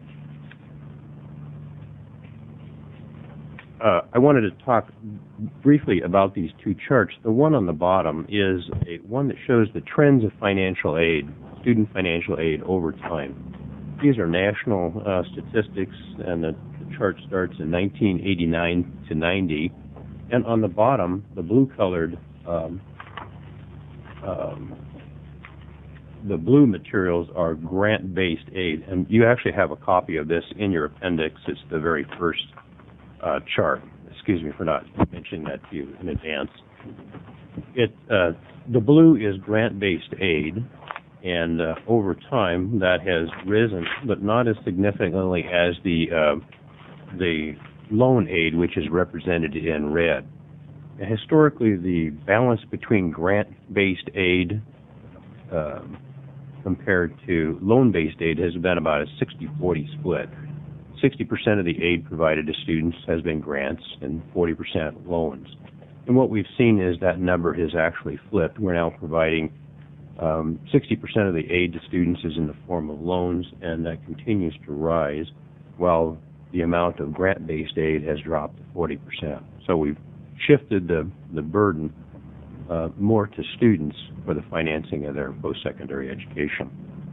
Uh, I wanted to talk briefly about these two charts. The one on the bottom is a, one that shows the trends of financial aid, student financial aid over time. These are national uh, statistics, and the, the chart starts in nineteen eighty-nine to ninety. And on the bottom, the blue-colored, um, um, the blue materials are grant-based aid. And you actually have a copy of this in your appendix. It's the very first uh, chart. Excuse me for not mentioning that to you in advance. It, uh, the blue is grant-based aid. And uh, over time, that has risen, but not as significantly as the uh, the loan aid, which is represented in red. And historically, the balance between grant-based aid uh, compared to loan-based aid has been about a sixty forty split. sixty percent of the aid provided to students has been grants and forty percent loans. And what we've seen is that number has actually flipped. We're now providing Um, sixty percent of the aid to students is in the form of loans, and that continues to rise, while the amount of grant-based aid has dropped to forty percent. So we've shifted the, the burden uh, more to students for the financing of their post-secondary education.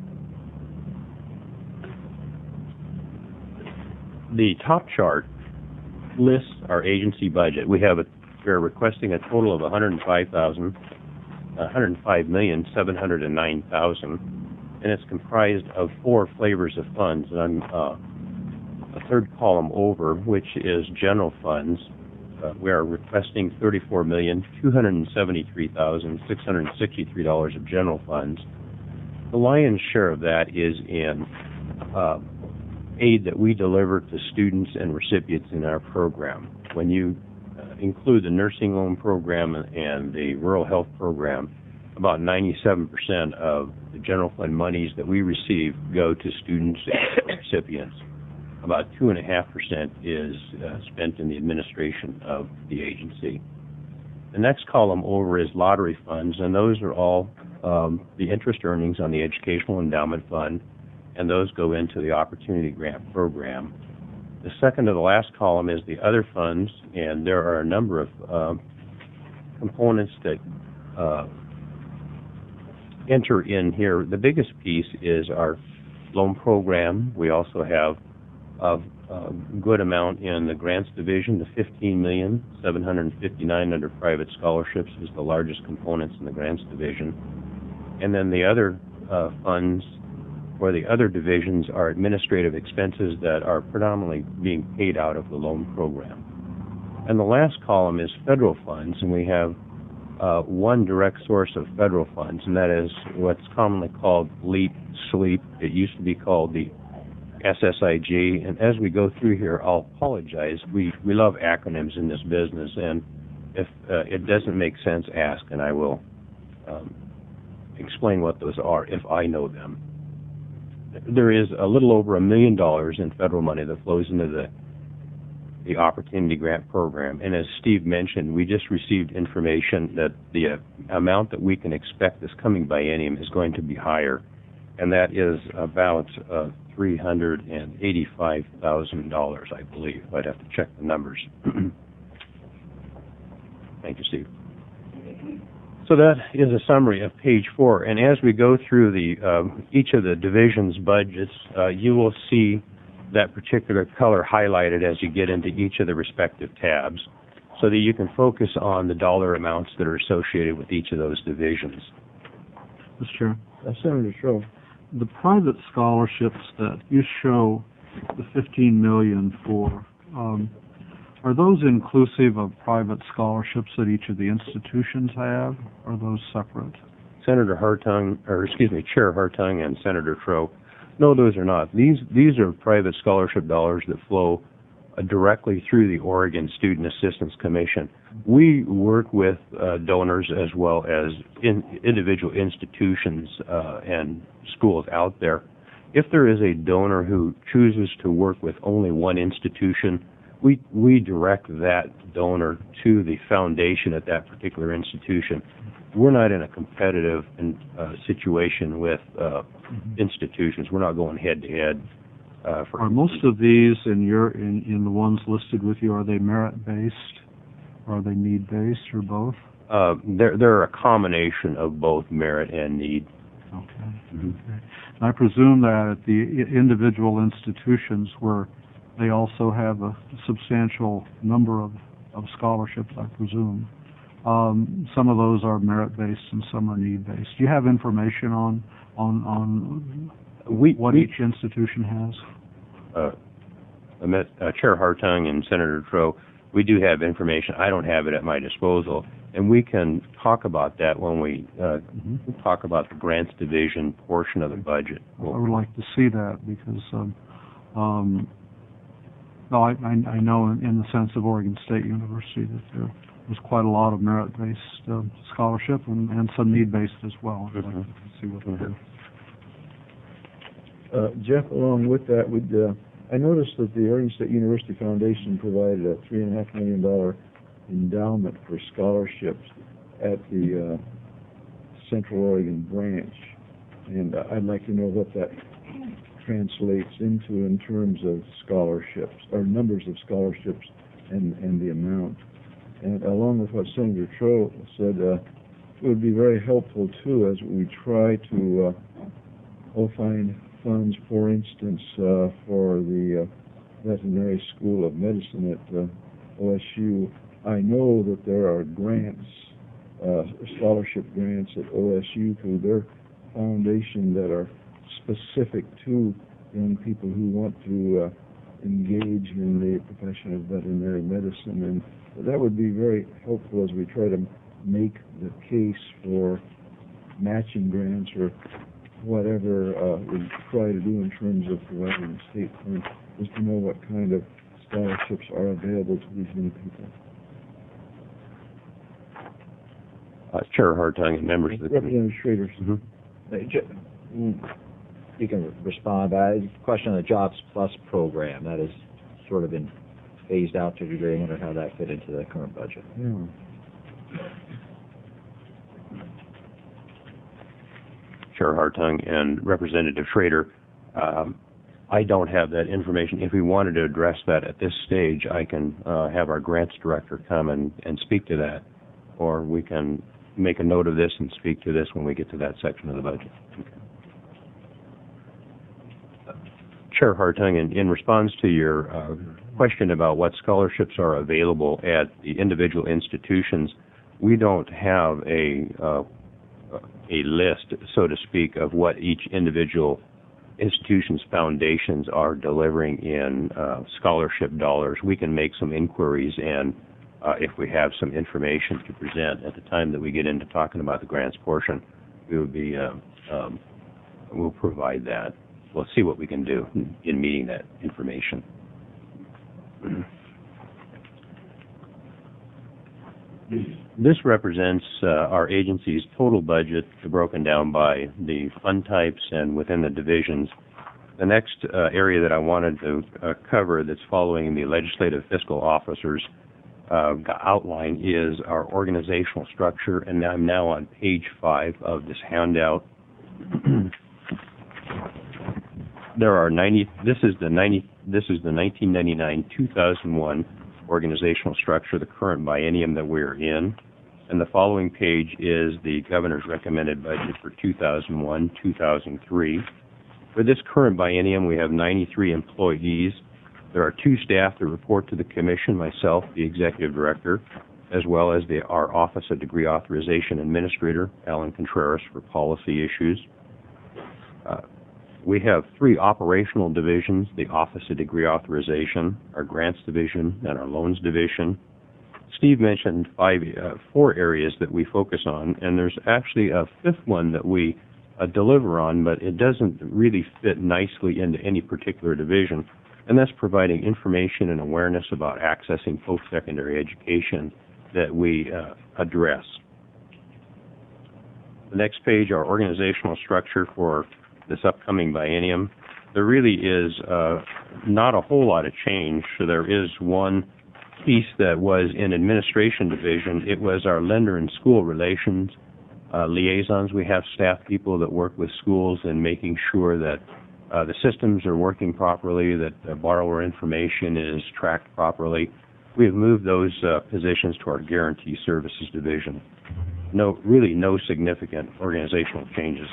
The top chart lists our agency budget. We have a, we're requesting a total of one hundred five thousand dollars one hundred five million seven hundred nine thousand dollars, and it's comprised of four flavors of funds. And I'm uh, a third column over, which is general funds. Uh, we are requesting thirty-four million two hundred seventy-three thousand six hundred sixty-three dollars of general funds. The lion's share of that is in uh, aid that we deliver to students and recipients in our program. When you include the nursing loan program and the rural health program, about ninety-seven percent of the general fund monies that we receive go to students and recipients. About two point five percent is uh, spent in the administration of the agency. The next column over is lottery funds, and those are all um, the interest earnings on the Educational Endowment Fund, and those go into the Opportunity Grant Program. The second to the last column is the other funds, and there are a number of uh, components that uh, enter in here. The biggest piece is our loan program. We also have a, a good amount in the grants division. The fifteen million seven hundred fifty-nine under private scholarships is the largest components in the grants division. And then the other uh, funds for the other divisions are administrative expenses that are predominantly being paid out of the loan program. And the last column is federal funds, and we have uh, one direct source of federal funds, and that is what's commonly called LEAP, SLEEP. It used to be called the S S I G, and as we go through here, I'll apologize. We, we love acronyms in this business, and if uh, it doesn't make sense, ask, and I will um, explain what those are if I know them. There is a little over a million dollars in federal money that flows into the the Opportunity Grant Program, and as Steve mentioned, we just received information that the uh, amount that we can expect this coming biennium is going to be higher, and that is about uh, three hundred eighty-five thousand dollars, I believe. I'd have to check the numbers. Thank you, Steve. So that is a summary of page four, and as we go through the uh, each of the divisions' budgets, uh, you will see that particular color highlighted as you get into each of the respective tabs, so that you can focus on the dollar amounts that are associated with each of those divisions. Mister Chair, Uh, Senator Stroh. the private scholarships that you show the fifteen million for, um, are those inclusive of private scholarships that each of the institutions have, or are those separate? Senator Hartung, or excuse me, Chair Hartung and Senator Troe, no, those are not. These these are private scholarship dollars that flow uh, directly through the Oregon Student Assistance Commission. We work with uh, donors as well as in, individual institutions uh, and schools out there. If there is a donor who chooses to work with only one institution, we we direct that donor to the foundation at that particular institution. We're not in a competitive uh, situation with uh, institutions. We're not going head to head. Uh, for Are most of these in your in, in the ones listed with you, are they merit based, or are they need based, or both? Uh, they're they're a combination of both merit and need. Okay. Mm-hmm. Okay. And I presume that at the i- individual institutions where they also have a substantial number of, of scholarships, I presume. Um, some of those are merit-based and some are need-based. Do you have information on on on we, what we, each institution has? Uh, I met uh, Chair Hartung and Senator Troe. We do have information. I don't have it at my disposal, and we can talk about that when we uh, mm-hmm. talk about the grants division portion of the budget. I would like to see that because, um, um, no, I, I, I know in, in the sense of Oregon State University that there was quite a lot of merit-based uh, scholarship and, and some need-based as well. I'd Mm-hmm. like to see what they do. Uh, Jeff, along with that, would uh, I noticed that the Oregon State University Foundation provided a three and a half million dollar endowment for scholarships at the uh, Central Oregon branch, and uh, I'd like to know what that translates into in terms of scholarships or numbers of scholarships and and the amount. And along with what Senator Troe said, uh, it would be very helpful too as we try to uh, all find funds, for instance, uh, for the uh, Veterinary School of Medicine at uh, O S U. I know that there are grants, uh, scholarship grants at O S U through their foundation that are specific to young people who want to uh, engage in the profession of veterinary medicine, and that would be very helpful as we try to make the case for matching grants or whatever uh, we try to do in terms of providing state funds, is to know what kind of scholarships are available to these young people. Uh, Chair Hartung and members of the Representative Schrader. Mm-hmm. You can respond. Uh, question on the Jobs Plus program that has sort of been phased out to a degree. I wonder how that fit into the current budget. Yeah. Chair Hartung and Representative Schrader, um, I don't have that information. If we wanted to address that at this stage, I can uh, have our grants director come and, and speak to that, or we can make a note of this and speak to this when we get to that section of the budget. Okay. Uh, Chair Hartung, in, in response to your uh, question about what scholarships are available at the individual institutions, we don't have a uh, a list, so to speak, of what each individual institutions' foundations are delivering in uh, scholarship dollars, we can make some inquiries, and uh, if we have some information to present at the time that we get into talking about the grants portion, we would be, uh, um, we'll provide that. We'll see what we can do in, in meeting that information. This represents uh, our agency's total budget broken down by the fund types and within the divisions. The next uh, area that I wanted to uh, cover that's following the legislative fiscal officers uh, outline is our organizational structure, and I'm now on page five of this handout. There are ninety. This is the ninety. This is the nineteen ninety-nine two thousand one organizational structure, the current biennium that we're in, and the following page is the governor's recommended budget for two thousand one two thousand three. For this current biennium, we have ninety-three employees. There are two staff that report to the commission, myself, the executive director, as well as the, our Office of Degree Authorization Administrator, Alan Contreras, for policy issues. Uh, We have three operational divisions, the Office of Degree Authorization, our Grants Division, and our Loans Division. Steve mentioned five, uh, four areas that we focus on, and there's actually a fifth one that we uh, deliver on, but it doesn't really fit nicely into any particular division, and that's providing information and awareness about accessing post-secondary education that we uh, address. The next page, our organizational structure for this upcoming biennium. There really is uh, not a whole lot of change. So there is one piece that was in administration division. It was our lender and school relations uh, liaisons. We have staff people that work with schools and making sure that uh, the systems are working properly, that the borrower information is tracked properly. We have moved those uh, positions to our guarantee services division. No, really no significant organizational changes.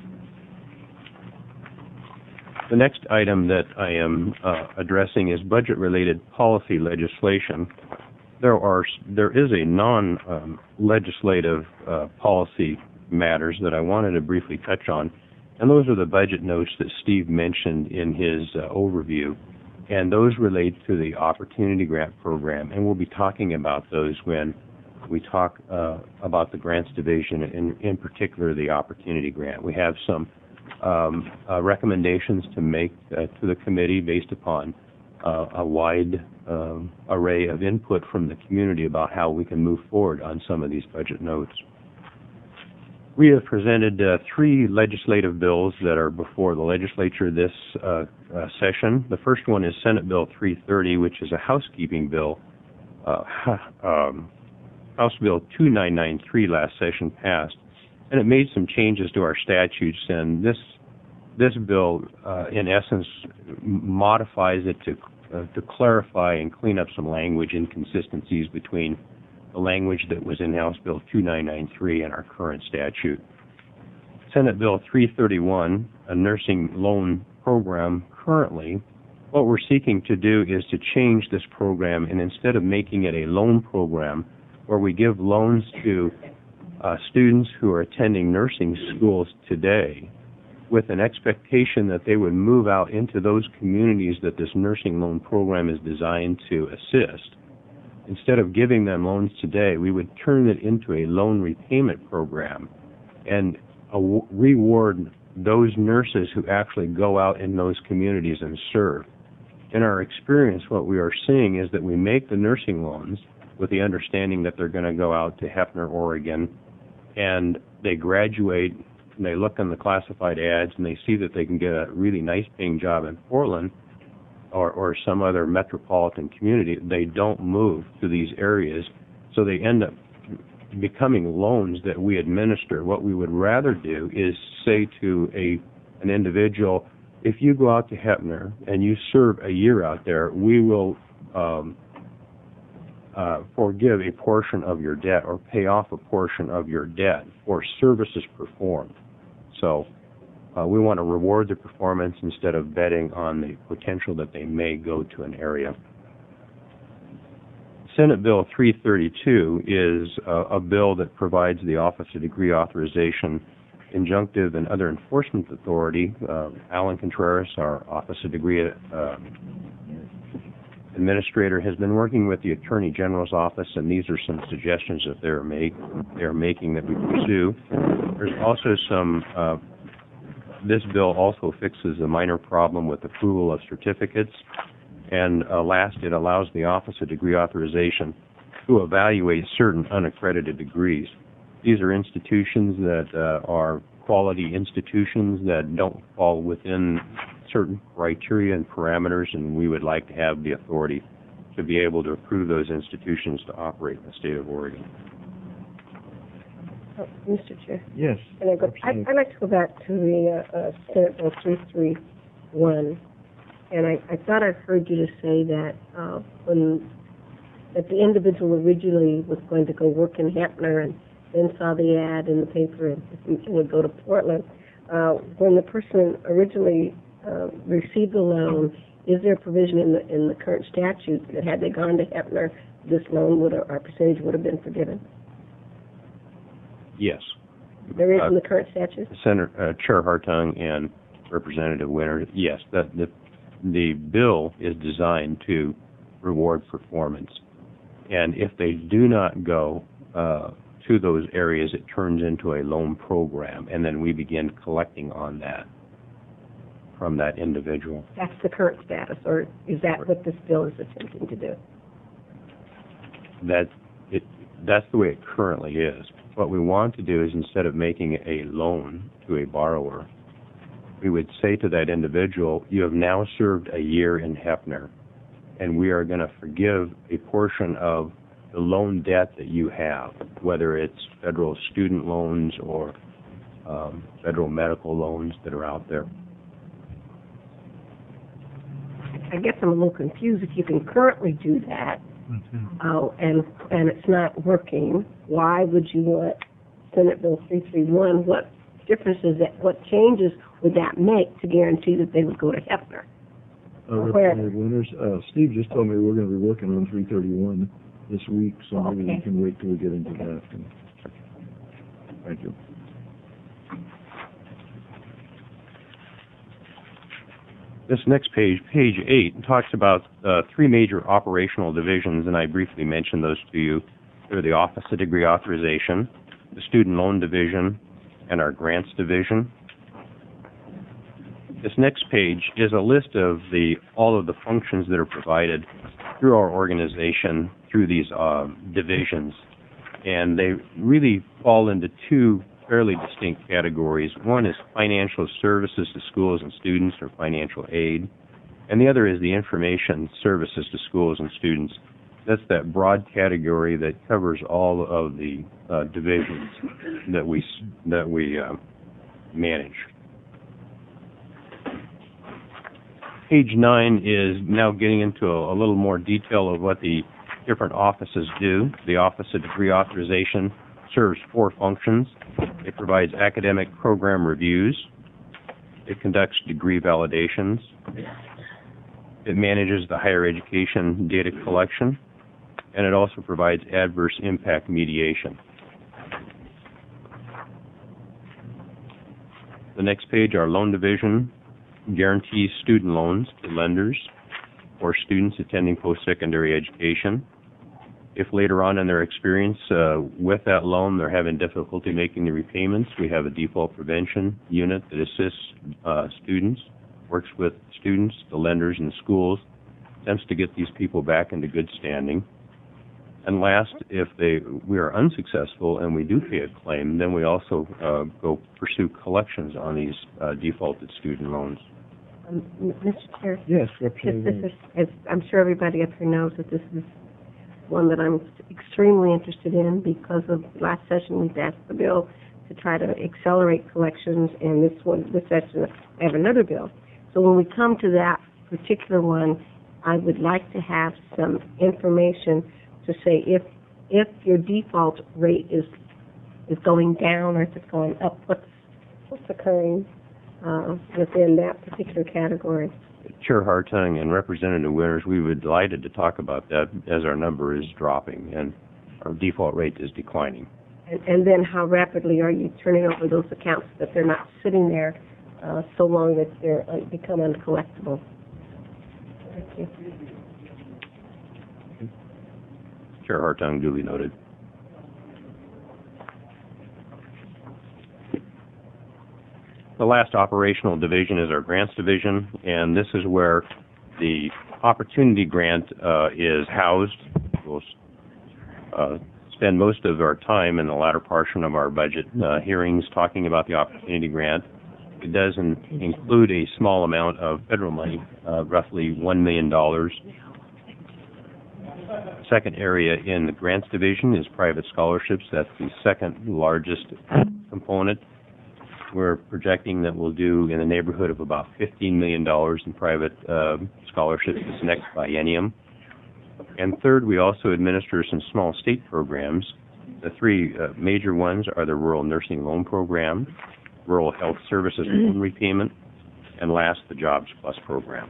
The next item that I am uh, addressing is budget-related policy legislation. There are there is a non-legislative um, uh, policy matters that I wanted to briefly touch on, and those are the budget notes that Steve mentioned in his uh, overview, and those relate to the Opportunity Grant Program, and we'll be talking about those when we talk uh, about the Grants Division, and in particular the Opportunity Grant. We have some Um, uh, recommendations to make uh, to the committee based upon uh, a wide um, array of input from the community about how we can move forward on some of these budget notes. We have presented uh, three legislative bills that are before the legislature this uh, uh, session. The first one is Senate Bill three thirty, which is a housekeeping bill. Uh, um, House Bill two nine nine three last session passed, and it made some changes to our statutes, and this this bill, uh, in essence, modifies it to uh, to clarify and clean up some language inconsistencies between the language that was in House Bill two nine nine three and our current statute. Senate Bill three thirty-one, a nursing loan program, currently, what we're seeking to do is to change this program, and instead of making it a loan program where we give loans to Uh, students who are attending nursing schools today with an expectation that they would move out into those communities that this nursing loan program is designed to assist. Instead of giving them loans today, we would turn it into a loan repayment program and aw- reward those nurses who actually go out in those communities and serve. In our experience, what we are seeing is that we make the nursing loans with the understanding that they're going to go out to Hefner, Oregon, and they graduate, and they look on the classified ads, and they see that they can get a really nice paying job in Portland or, or some other metropolitan community. They don't move to these areas, so they end up becoming loans that we administer. What we would rather do is say to a an individual, if you go out to Hefner and you serve a year out there, we will um, Uh, forgive a portion of your debt or pay off a portion of your debt for services performed. So uh, we want to reward the performance instead of betting on the potential that they may go to an area. Senate Bill three thirty-two is uh, a bill that provides the Office of Degree Authorization injunctive and other enforcement authority, uh, Alan Contreras, our Office of Degree uh, Administrator, has been working with the Attorney General's office, and these are some suggestions that they're make they're making that we pursue. There's also some. Uh, this bill also fixes a minor problem with approval of certificates, and uh, last, it allows the Office of Degree Authorization to evaluate certain unaccredited degrees. These are institutions that uh, are quality institutions that don't fall within certain criteria and parameters, and we would like to have the authority to be able to approve those institutions to operate in the state of Oregon. Oh, Mister Chair. Yes. Can I go? I, I'd like to go back to the uh, uh, Senate Bill three three one, and I, I thought I heard you to say that uh, when that the individual originally was going to go work in Heppner and then saw the ad in the paper and would go to Portland. Uh, when the person originally uh, received the loan, is there a provision in the in the current statute that had they gone to Heppner, this loan would our percentage would have been forgiven? Yes. There is Uh, in the current statute? Senator uh, Chair Hartung and Representative Winter, yes, that the the bill is designed to reward performance, and if they do not go uh, to those areas, it turns into a loan program, and then we begin collecting on that from that individual. That's the current status, or is that what this bill is attempting to do? That it that's the way it currently is. What we want to do is, instead of making a loan to a borrower, we would say to that individual, you have now served a year in Heppner, and we are going to forgive a portion of the loan debt that you have, whether it's federal student loans or um, federal medical loans that are out there. I guess I'm a little confused. If you can currently do that, uh, and and it's not working, why would you want Senate Bill three three one? What difference is that? What changes would that make to guarantee that they would go to Heppner? Uh, Representative Winters, uh, Steve just told me we're going to be working on three thirty-one this week, so Oh, maybe okay. we can wait till we get into Okay. that. And, thank you. This next page, page eight, talks about uh, three major operational divisions, and I briefly mentioned those to you. They're the Office of Degree Authorization, the Student Loan Division, and our Grants Division. This next page is a list of the all of the functions that are provided through our organization through these uh, divisions, and they really fall into two fairly distinct categories. One is financial services to schools and students, or financial aid, and the other is the information services to schools and students. That's that broad category that covers all of the uh, divisions that we that we uh, manage. Page nine is now getting into a, a little more detail of what the different offices do. The Office of Degree Authorization serves four functions. It provides academic program reviews. It conducts degree validations. It manages the higher education data collection. And it also provides adverse impact mediation. The next page, our loan division, guarantees student loans to lenders or students attending post-secondary education. If later on in their experience uh, with that loan they're having difficulty making the repayments, we have a default prevention unit that assists uh, students, works with students, the lenders, and the schools, attempts to get these people back into good standing. And last, if they we are unsuccessful and we do pay a claim, then we also uh, go pursue collections on these uh, defaulted student loans. Um, M- Mister Chair, Yes, this, Representative. this is, as I'm sure everybody up here knows that this is one that I'm extremely interested in because of last session we passed the bill to try to accelerate collections, and this one, this session, I have another bill. So when we come to that particular one, I would like to have some information to say if if your default rate is is going down or if it's going up, what's what's occurring uh, within that particular category. Chair Hartung and Representative Winters, we would be delighted to talk about that as our number is dropping and our default rate is declining. And, and then how rapidly are you turning over those accounts that they're not sitting there uh, so long that they're uh, become uncollectible? Thank you. Chair Hartung, duly noted. The last operational division is our grants division, and this is where the opportunity grant uh, is housed. We'll uh, spend most of our time in the latter portion of our budget uh, hearings talking about the opportunity grant. It does in, include a small amount of federal money, uh, roughly one million dollars. Second area in the grants division is private scholarships. That's the second largest component. We're projecting that we'll do in the neighborhood of about fifteen million dollars in private uh, scholarships this next biennium. And third, we also administer some small state programs. The three uh, major ones are the Rural Nursing Loan Program, Rural Health Services Loan Repayment, and last, the Jobs Plus program.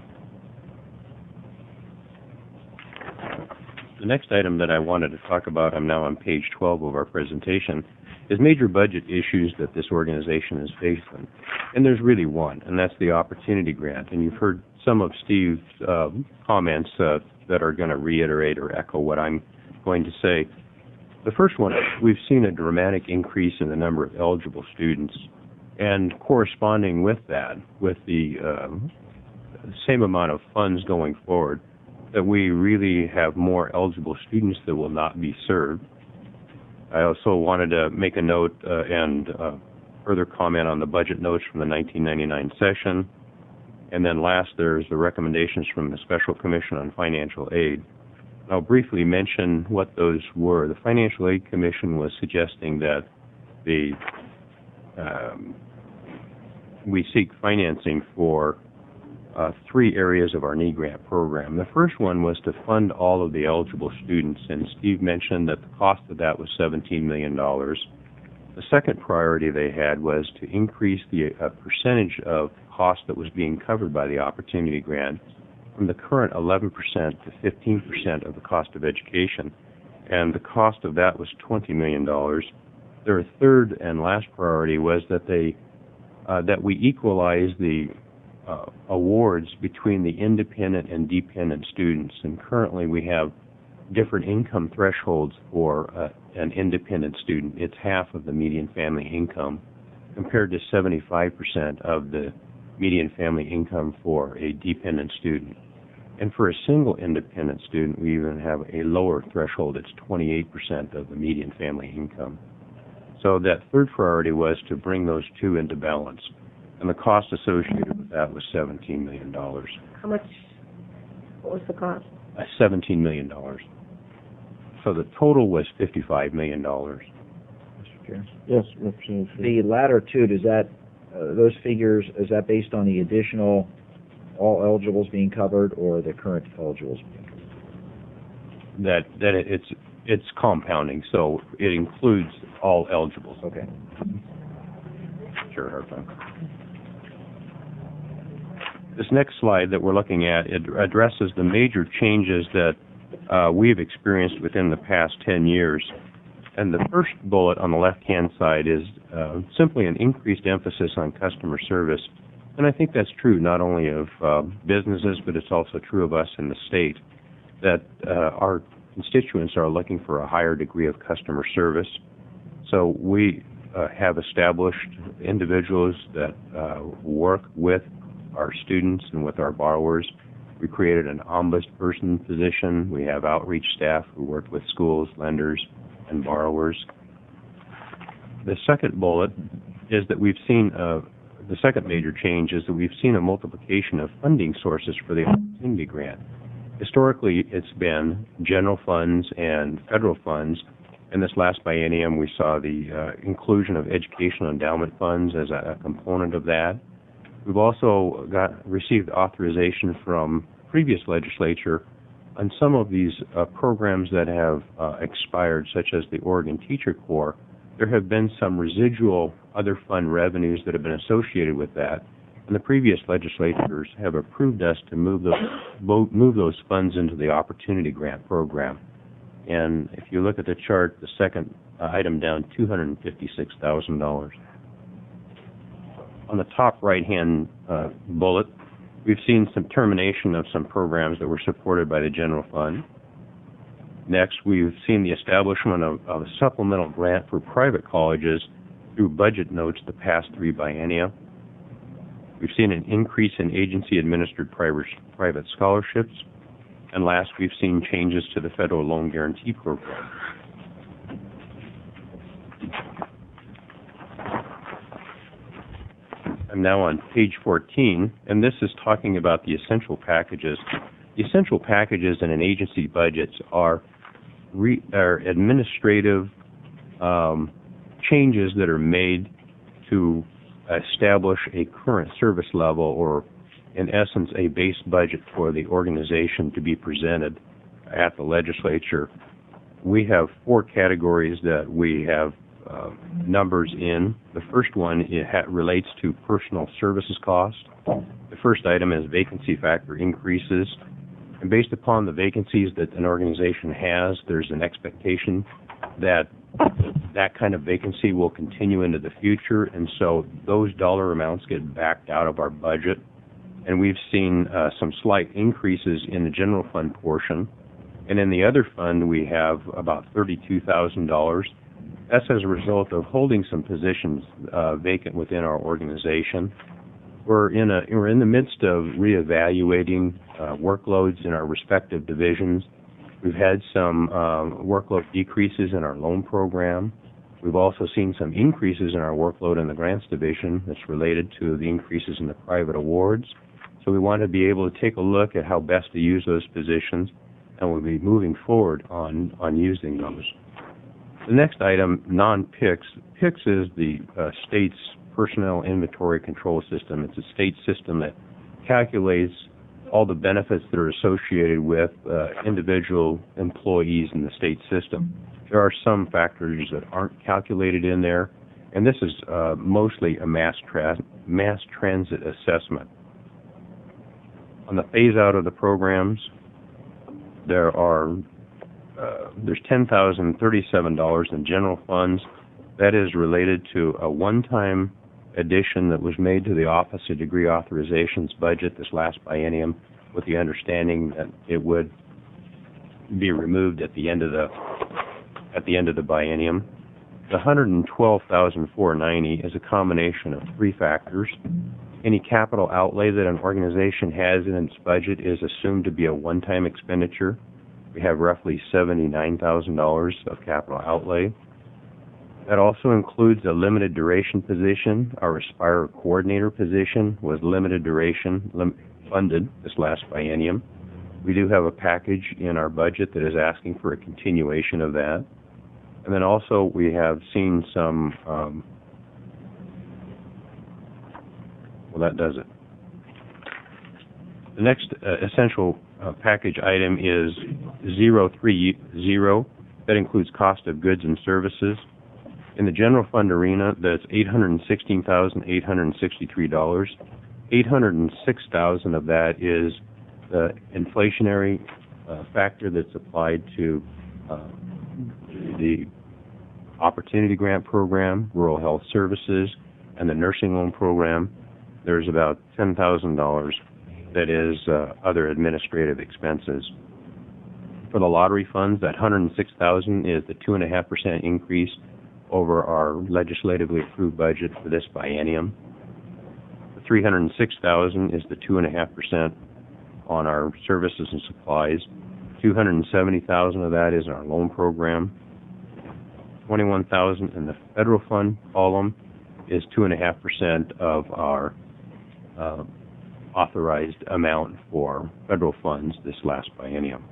The next item that I wanted to talk about, I'm now on page twelve of our presentation, is major budget issues that this organization is facing. And there's really one, and that's the opportunity grant. And you've heard some of Steve's uh, comments uh, that are going to reiterate or echo what I'm going to say. The first one, we've seen a dramatic increase in the number of eligible students, and corresponding with that, with the uh, same amount of funds going forward, that we really have more eligible students that will not be served. I also wanted to make a note uh, and uh, further comment on the budget notes from the nineteen ninety-nine session. And then last, there's the recommendations from the Special Commission on Financial Aid. I'll briefly mention what those were. The Financial Aid Commission was suggesting that the um, we seek financing for uh, three areas of our N E grant program. The first one was to fund all of the eligible students, and Steve mentioned that the cost of that was seventeen million dollars. The second priority they had was to increase the uh, percentage of cost that was being covered by the Opportunity Grant from the current eleven percent to fifteen percent of the cost of education, and the cost of that was twenty million dollars. Their third and last priority was that they uh, that we equalize the uh, awards between the independent and dependent students, and currently we have different income thresholds for uh, an independent student. It's half of the median family income compared to seventy-five percent of the median family income for a dependent student. And for a single independent student, we even have a lower threshold. It's twenty-eight percent of the median family income. So that third priority was to bring those two into balance. And the cost associated with that was seventeen million dollars. How much, what was the cost? Uh, seventeen million dollars. So the total was fifty-five million dollars. Mister Chair? Yes, Representative. The latter two, does that, uh, those figures, is that based on the additional all eligibles being covered or the current eligibles being covered? That that it, it's it's compounding, so it includes all eligibles. Okay. Sure, Hartung. This next slide that we're looking at, it addresses the major changes that uh, we've experienced within the past ten years. And the first bullet on the left-hand side is uh, simply an increased emphasis on customer service. And I think that's true not only of uh, businesses, but it's also true of us in the state, that uh, our constituents are looking for a higher degree of customer service. So we uh, have established individuals that uh, work with our students and with our borrowers. We created an ombudsperson position. We have outreach staff who work with schools, lenders, and borrowers. The second bullet is that we've seen, uh, the second major change is that we've seen a multiplication of funding sources for the Opportunity Grant. Historically, it's been general funds and federal funds. In this last biennium, we saw the uh, inclusion of educational endowment funds as a, a component of that. We've also got received authorization from previous legislature on some of these uh, programs that have uh, expired, such as the Oregon Teacher Corps. There have been some residual other fund revenues that have been associated with that, and the previous legislatures have approved us to move those move those funds into the Opportunity Grant program. And if you look at the chart, the second uh, item down, two hundred fifty-six thousand dollars. On the top right-hand uh, bullet, we've seen some termination of some programs that were supported by the general fund. Next, we've seen the establishment of, of a supplemental grant for private colleges through budget notes the past three biennia. We've seen an increase in agency-administered private, private scholarships. And last, we've seen changes to the federal loan guarantee program. I'm now on page fourteen, and this is talking about the essential packages. The essential packages in an agency budgets are, re, are administrative um, changes that are made to establish a current service level, or in essence a base budget for the organization to be presented at the legislature. We have four categories that we have uh, numbers in. The first one it ha- relates to personal services cost. The first item is vacancy factor increases. And based upon the vacancies that an organization has, there's an expectation that that kind of vacancy will continue into the future, and so those dollar amounts get backed out of our budget. And we've seen uh, some slight increases in the general fund portion. And in the other fund, we have about thirty-two thousand dollars. That's as a result of holding some positions uh, vacant within our organization. We're in a we're in the midst of reevaluating uh, workloads in our respective divisions. We've had some um, workload decreases in our loan program. We've also seen some increases in our workload in the grants division that's related to the increases in the private awards. So we want to be able to take a look at how best to use those positions, and we'll be moving forward on, on using those. The next item, non-P I C S. P I C S is the uh, state's personnel inventory control system. It's a state system that calculates all the benefits that are associated with uh, individual employees in the state system. There are some factors that aren't calculated in there, and this is uh, mostly a mass, tra- mass transit assessment. On the phase-out of the programs, there are uh, there's ten thousand thirty-seven dollars in general funds. That is related to a one-time addition that was made to the Office of Degree Authorizations budget this last biennium, with the understanding that it would be removed at the end of the at the end of the biennium. The one hundred twelve thousand four hundred ninety dollars is a combination of three factors. Any capital outlay that an organization has in its budget is assumed to be a one-time expenditure. We have roughly seventy-nine thousand dollars of capital outlay. That also includes a limited duration position. Our Aspire coordinator position was limited duration lim- funded this last biennium. We do have a package in our budget that is asking for a continuation of that. And then also we have seen some, um, well, that does it. The next uh, essential uh, package item is zero three zero. That includes cost of goods and services. In the general fund arena, that's eight hundred sixteen thousand eight hundred sixty-three dollars. eight hundred six thousand dollars of that is the inflationary uh, factor that's applied to uh, the Opportunity Grant Program, Rural Health Services, and the Nursing Loan Program. There's about ten thousand dollars that is uh, other administrative expenses. For the lottery funds, that one hundred six thousand dollars is the two point five percent increase over our legislatively approved budget for this biennium. The three hundred six thousand dollars is the two point five percent on our services and supplies. two hundred seventy thousand dollars of that is in our loan program. twenty-one thousand dollars in the federal fund column is two point five percent of our uh, authorized amount for federal funds this last biennium.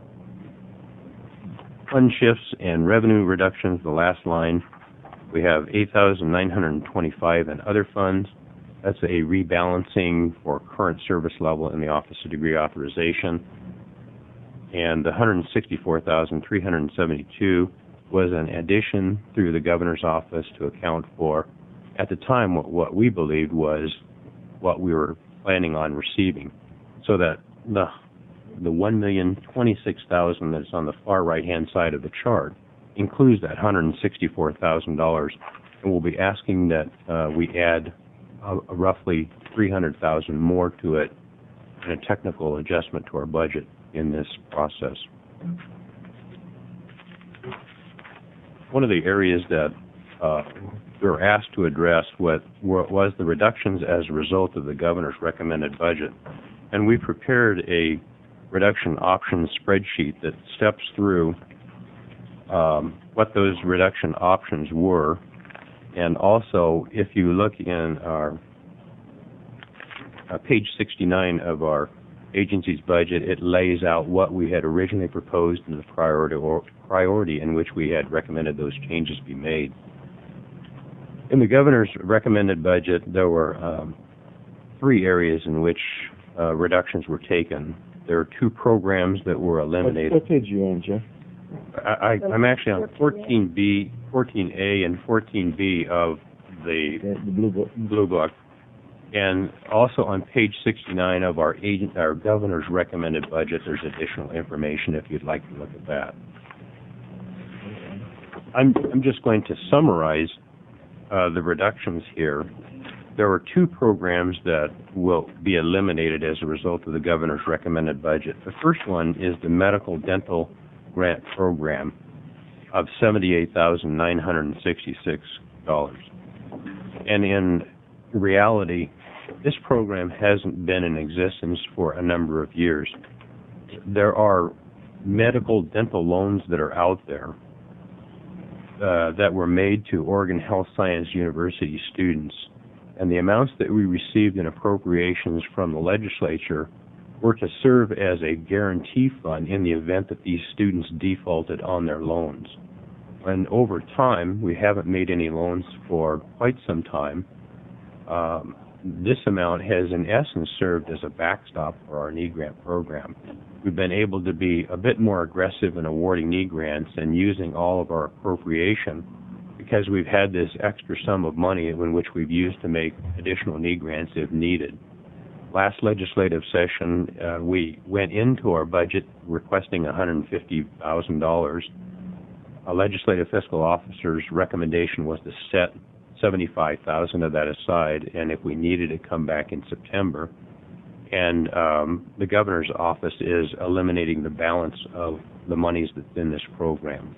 Fund shifts and revenue reductions, the last line, we have eight thousand nine hundred twenty-five dollars in other funds. That's a rebalancing for current service level in the Office of Degree Authorization. And the one hundred sixty-four thousand three hundred seventy-two dollars was an addition through the governor's office to account for, at the time, what, what we believed was what we were planning on receiving. So that the the one million twenty-six thousand that's on the far right-hand side of the chart includes that one hundred sixty-four thousand dollars, and we'll be asking that uh, we add uh, roughly three hundred thousand dollars more to it in a technical adjustment to our budget in this process. One of the areas that uh, we were asked to address what, what was the reductions as a result of the governor's recommended budget. And we prepared a reduction options spreadsheet that steps through um, what those reduction options were. And also, if you look in our uh, page sixty-nine of our agency's budget, it lays out what we had originally proposed in the priority or priority in which we had recommended those changes be made. In the governor's recommended budget, there were um, three areas in which uh, reductions were taken. There are two programs that were eliminated. What, what page are you on, Jeff? I, I, I'm actually on fourteen B, fourteen A, and fourteen B of the, The, the blue book. Blue Book, and also on page sixty-nine of our agent, our governor's recommended budget. There's additional information if you'd like to look at that. I'm I'm just going to summarize uh, the reductions here. There were two programs that will be eliminated as a result of the governor's recommended budget. The first one is the medical dental grant program of seventy-eight thousand nine hundred sixty-six dollars. And in reality, this program hasn't been in existence for a number of years. There are medical dental loans that are out there uh, that were made to Oregon Health Science University students. And the amounts that we received in appropriations from the legislature were to serve as a guarantee fund in the event that these students defaulted on their loans. And over time, we haven't made any loans for quite some time. Um, this amount has, in essence, served as a backstop for our NEED grant program. We've been able to be a bit more aggressive in awarding NEED grants and using all of our appropriation because we've had this extra sum of money in which we've used to make additional NEED grants if needed. Last legislative session, uh, we went into our budget requesting one hundred fifty thousand dollars. A legislative fiscal officer's recommendation was to set seventy-five thousand dollars of that aside, and if we needed it, come back in September. And um, the governor's office is eliminating the balance of the monies that's in this program.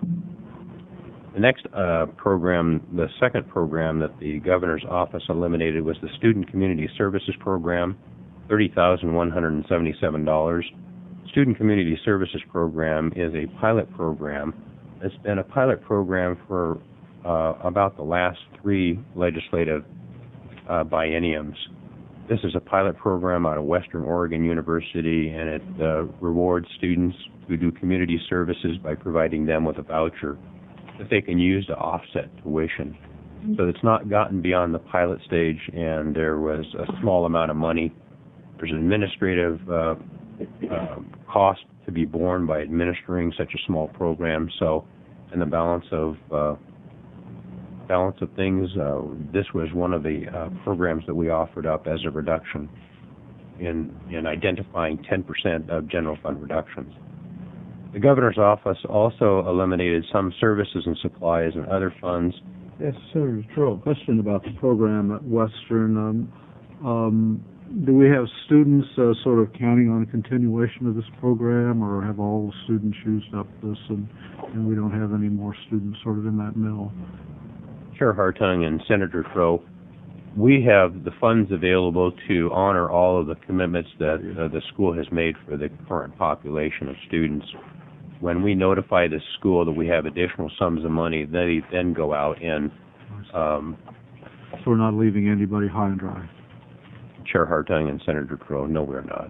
The next uh, program, the second program that the governor's office eliminated was the Student Community Services Program, thirty thousand one hundred seventy-seven dollars. Student Community Services Program is a pilot program. It's been a pilot program for uh, about the last three legislative uh, bienniums. This is a pilot program out of Western Oregon University, and it uh, rewards students who do community services by providing them with a voucher that they can use to offset tuition. So it's not gotten beyond the pilot stage, and there was a small amount of money. There's an administrative uh, uh, cost to be borne by administering such a small program. So, in the balance of uh, balance of things, uh, this was one of the uh, programs that we offered up as a reduction in in identifying ten percent of general fund reductions. The governor's office also eliminated some services and supplies and other funds. Yes, Senator Troll, question about the program at Western. Um, um, do we have students uh, sort of counting on a continuation of this program, or have all the students used up this and, and we don't have any more students sort of in that middle? Chair Hartung and Senator Crow, we have the funds available to honor all of the commitments that uh, the school has made for the current population of students. When we notify the school that we have additional sums of money, they then go out and... Um, so we're not leaving anybody high and dry? Chair Hartung and Senator Crow, no, we're not.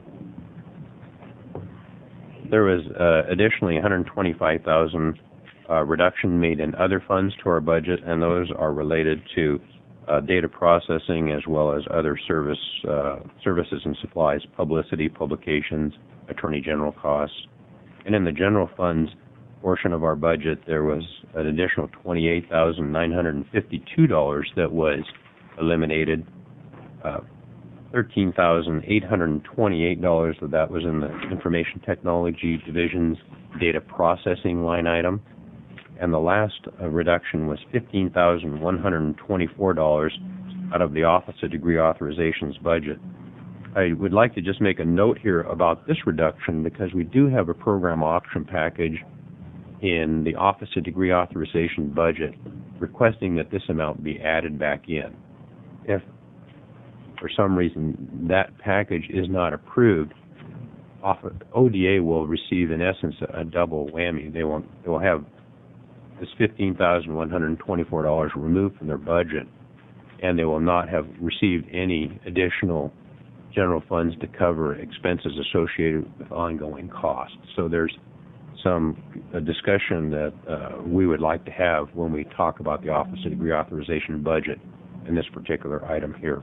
There was uh, additionally one hundred twenty-five thousand dollars uh, reduction made in other funds to our budget, and those are related to uh, data processing as well as other service uh, services and supplies, publicity, publications, attorney general costs. And in the general funds portion of our budget, there was an additional twenty-eight thousand nine hundred fifty-two dollars that was eliminated. Uh, thirteen thousand eight hundred twenty-eight dollars of that was in the Information Technology Division's data processing line item. And the last uh, reduction was fifteen thousand one hundred twenty-four dollars out of the Office of Degree Authorization's budget. I would like to just make a note here about this reduction because we do have a program option package in the Office of Degree Authorization budget requesting that this amount be added back in. If for some reason that package is not approved, O D A will receive in essence a double whammy. They will, they will have this fifteen thousand one hundred twenty-four dollars removed from their budget, and they will not have received any additional general funds to cover expenses associated with ongoing costs. So there's some a discussion that uh, we would like to have when we talk about the Office of Degree Authorization budget in this particular item here.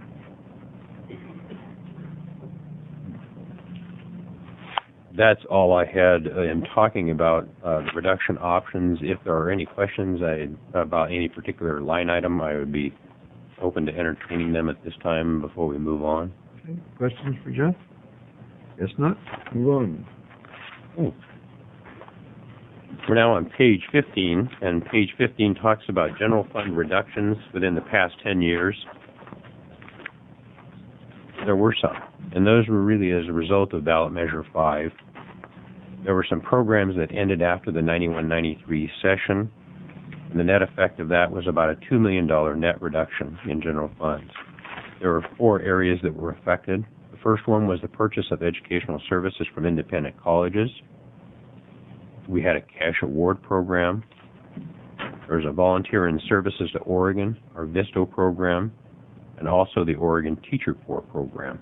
That's all I had in talking about uh, the reduction options. If there are any questions I, about any particular line item, I would be open to entertaining them at this time before we move on. Okay. Questions for Jeff? Yes, not? Move on. Oh. We're now on page fifteen, and page fifteen talks about general fund reductions within the past ten years. There were some, and those were really as a result of ballot measure five. There were some programs that ended after the ninety-one ninety-three session, and the net effect of that was about a two million dollars net reduction in general funds. There were four areas that were affected. The first one was the purchase of educational services from independent colleges. We had a cash award program. There was a volunteer in services to Oregon, our VISTO program, and also the Oregon Teacher Corps program.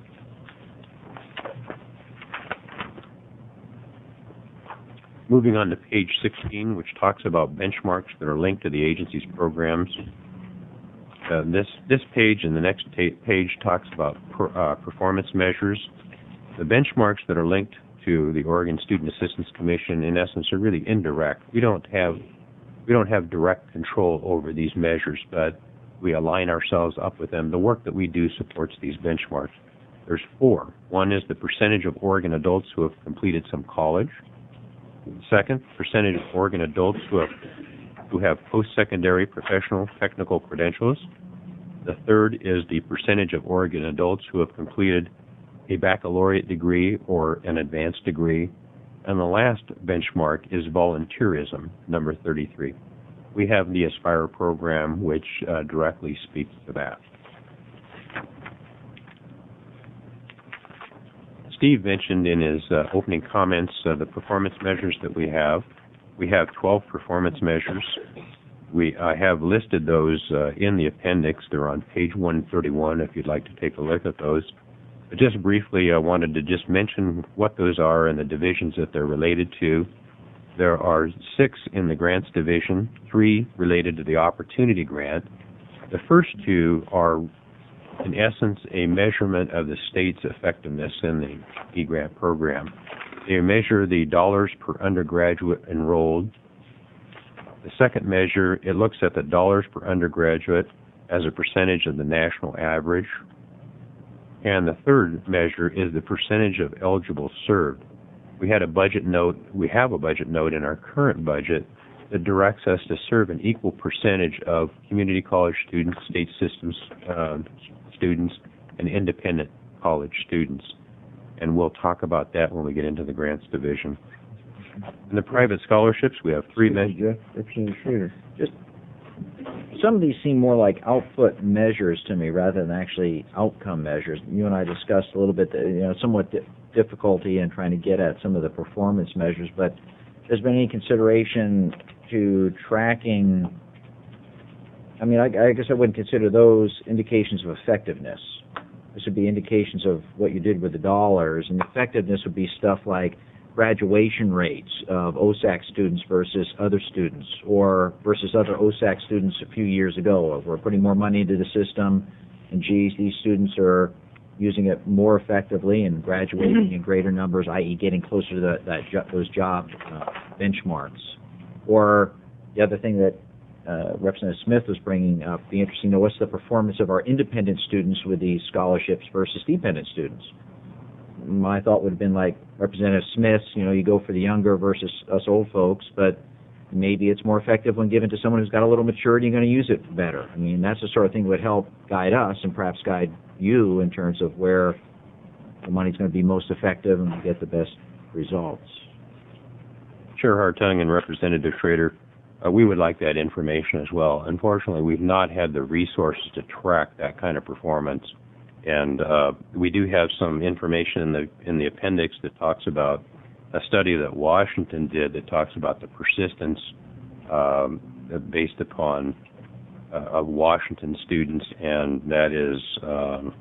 Moving on to page sixteen, which talks about benchmarks that are linked to the agency's programs. Uh, this this page and the next ta- page talks about per, uh, performance measures. The benchmarks that are linked to the Oregon Student Assistance Commission, in essence, are really indirect. We don't have we don't have direct control over these measures, but we align ourselves up with them. The work that we do supports these benchmarks. There's four. One is the percentage of Oregon adults who have completed some college. Second, percentage of Oregon adults who have who have post-secondary professional technical credentials. The third is the percentage of Oregon adults who have completed a baccalaureate degree or an advanced degree. And the last benchmark is volunteerism, number thirty-three. We have the Aspire program, which uh, directly speaks to that. Steve mentioned in his uh, opening comments uh, the performance measures that we have. We have twelve performance measures. We I have listed those uh, in the appendix. They're on page one thirty-one if you'd like to take a look at those. But just briefly, I wanted to just mention what those are and the divisions that they're related to. There are six in the grants division, three related to the opportunity grant. The first two are, in essence, a measurement of the state's effectiveness in the E-grant program. They measure the dollars per undergraduate enrolled. The second measure, it looks at the dollars per undergraduate as a percentage of the national average. And the third measure is the percentage of eligible served. We had a budget note, we have a budget note in our current budget that directs us to serve an equal percentage of community college students, state systems uh, students, and independent college students. And we'll talk about that when we get into the grants division. In the private scholarships, we have three measures. Representative Schrader. Just some of these seem more like output measures to me rather than actually outcome measures. You and I discussed a little bit, the, you know, somewhat di- difficulty in trying to get at some of the performance measures, but there's been any consideration to tracking, I mean, I, I guess I wouldn't consider those indications of effectiveness. This would be indications of what you did with the dollars, and effectiveness would be stuff like graduation rates of O S A C students versus other students, or versus other O S A C students a few years ago. We're putting more money into the system, and geez, these students are using it more effectively and graduating in greater numbers, that is getting closer to the, that jo- those job uh, benchmarks. Or the other thing that uh, Representative Smith was bringing up, be interesting to know what's the performance of our independent students with these scholarships versus dependent students. My thought would have been like Representative Smith's, you know, you go for the younger versus us old folks, but maybe it's more effective when given to someone who's got a little maturity and going to use it better. I mean, that's the sort of thing that would help guide us and perhaps guide you in terms of where the money's going to be most effective and get the best results. Chair Hartung and Representative Schrader, uh, we would like that information as well. Unfortunately, we've not had the resources to track that kind of performance, and uh, we do have some information in the in the appendix that talks about a study that Washington did that talks about the persistence um, based upon uh, of Washington students, and that is um,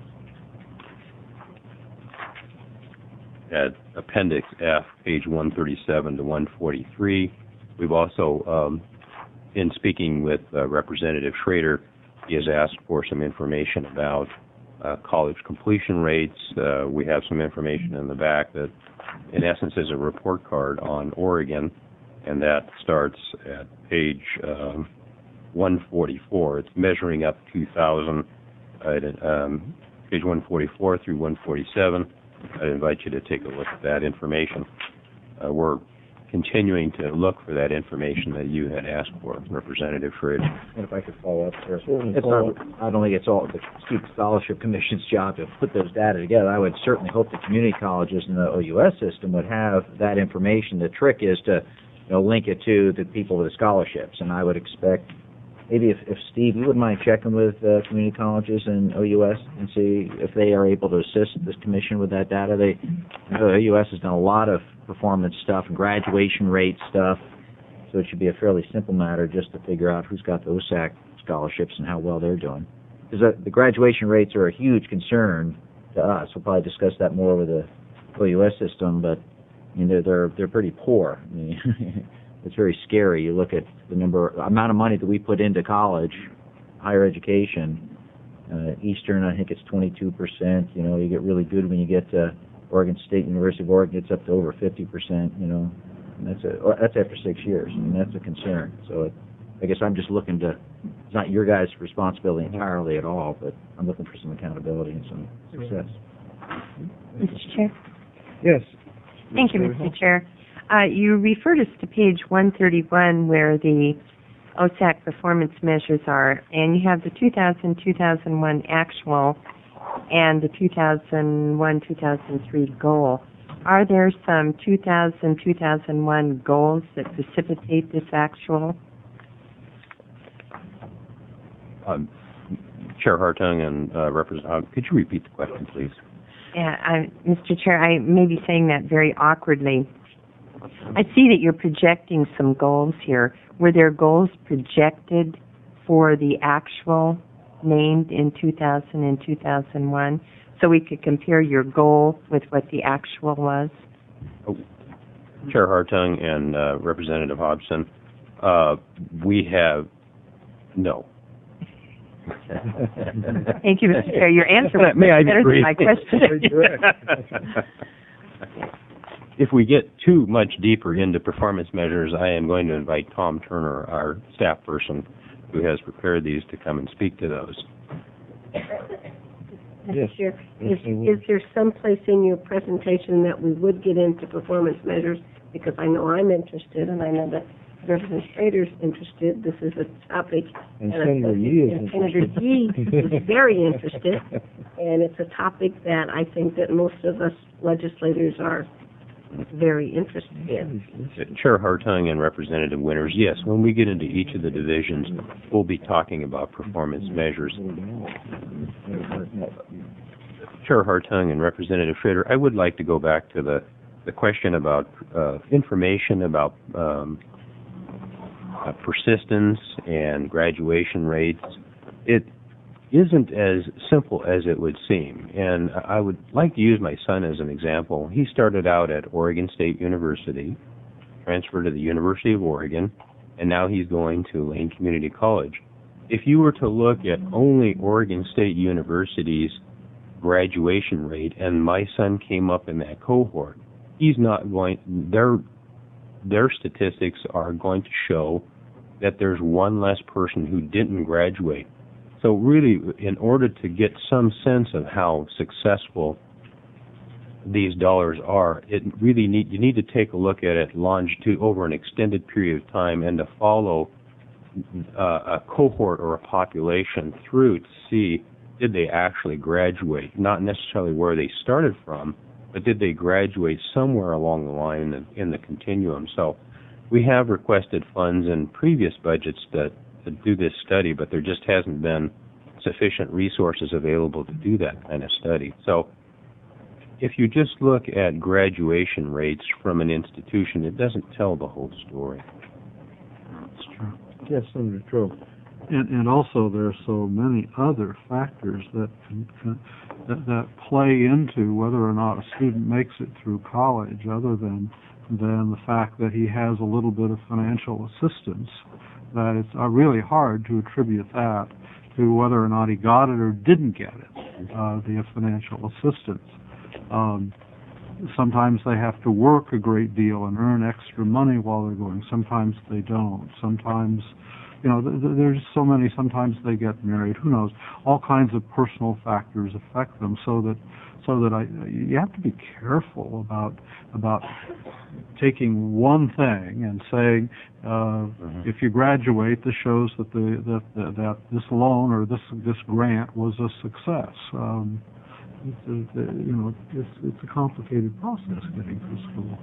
at Appendix F, page one thirty-seven to one forty-three. We've also, um, in speaking with uh, Representative Schrader, he has asked for some information about uh, college completion rates. Uh, we have some information in the back that, in essence, is a report card on Oregon, and that starts at page um, one forty-four. It's measuring up two thousand, uh, um, page one forty-four through one forty-seven. I invite you to take a look at that information. Uh, we're continuing to look for that information that you had asked for, Representative Schrader. And if I could follow up there. It's not, I don't think it's all the Student Scholarship Commission's job to put those data together. I would certainly hope the community colleges and the O U S system would have that information. The trick is to, you know, link it to the people with the scholarships. And I would expect, maybe if, if Steve, you wouldn't mind checking with uh, community colleges and O U S and see if they are able to assist this commission with that data. They, you know, O U S has done a lot of performance stuff and graduation rate stuff, so it should be a fairly simple matter just to figure out who's got the O S A C scholarships and how well they're doing. Because uh, the graduation rates are a huge concern to us. We'll probably discuss that more with the O U S system, but I mean, they're they're they're pretty poor. I mean, it's very scary. You look at the number, amount of money that we put into college, higher education. Uh, Eastern, I think it's twenty-two percent. You know, you get really good when you get to Oregon State University of Oregon gets up to over fifty percent. You know, and that's a or that's after six years. I mean, that's a concern. So it, I guess I'm just looking to. It's not your guys' responsibility entirely at all, but I'm looking for some accountability and some success. Mister Chair. Yes. Thank you, Mister Chair. Uh, you referred us to page one thirty-one where the O S A C performance measures are, and you have the two thousand, two thousand one actual and the two thousand one, two thousand three goal. Are there some two thousand, two thousand one goals that precipitate this actual? Um, Chair Hartung and uh, Representative, could you repeat the question, please? Yeah, I, Mister Chair, I may be saying that very awkwardly. I see that you're projecting some goals here. Were there goals projected for the actual named in two thousand and two thousand one, so we could compare your goal with what the actual was? Oh, Chair Hartung and uh, Representative Hobson, uh, we have no. Thank you, Mister Chair. Your answer was May I better than my question. If we get too much deeper into performance measures, I am going to invite Tom Turner, our staff person, who has prepared these, to come and speak to those. Mister Chair, is, is there some place in your presentation that we would get into performance measures? Because I know I'm interested, and I know that Representative Schrader's interested. This is a topic, And and Senator Yee is and Senator Yee is very interested, and it's a topic that I think that most of us legislators are very interested in. Chair Hartung and Representative Winters, yes, when we get into each of the divisions, we'll be talking about performance measures. Chair Hartung and Representative Schrader, I would like to go back to the, the question about uh, information about um, uh, persistence and graduation rates. It isn't as simple as it would seem, and I would like to use my son as an example. He started out at Oregon State University, transferred to the University of Oregon, and now he's going to Lane Community College. If you were to look at only Oregon State University's graduation rate, and my son came up in that cohort, he's not going, their, their statistics are going to show that there's one less person who didn't graduate. So really, in order to get some sense of how successful these dollars are, it really need you need to take a look at it longitude over an extended period of time and to follow uh, a cohort or a population through to see did they actually graduate, not necessarily where they started from, but did they graduate somewhere along the line in the, in the continuum. So we have requested funds in previous budgets that to do this study, but there just hasn't been sufficient resources available to do that kind of study. So if you just look at graduation rates from an institution, it doesn't tell the whole story. That's true. Yes, Senator Troe. And, and also there are so many other factors that, can, can, that that play into whether or not a student makes it through college, other than than the fact that he has a little bit of financial assistance. That it's uh, really hard to attribute that to whether or not he got it or didn't get it, uh, the financial assistance. Um, sometimes they have to work a great deal and earn extra money while they're going. Sometimes they don't. Sometimes, you know, th- th- there's so many. Sometimes they get married. Who knows? All kinds of personal factors affect them. So that, so that I, you have to be careful about about taking one thing and saying, uh, mm-hmm. if you graduate, this shows that the that that, that this loan or this this grant was a success. Um, It's a, you know, it's, it's a complicated process getting through school.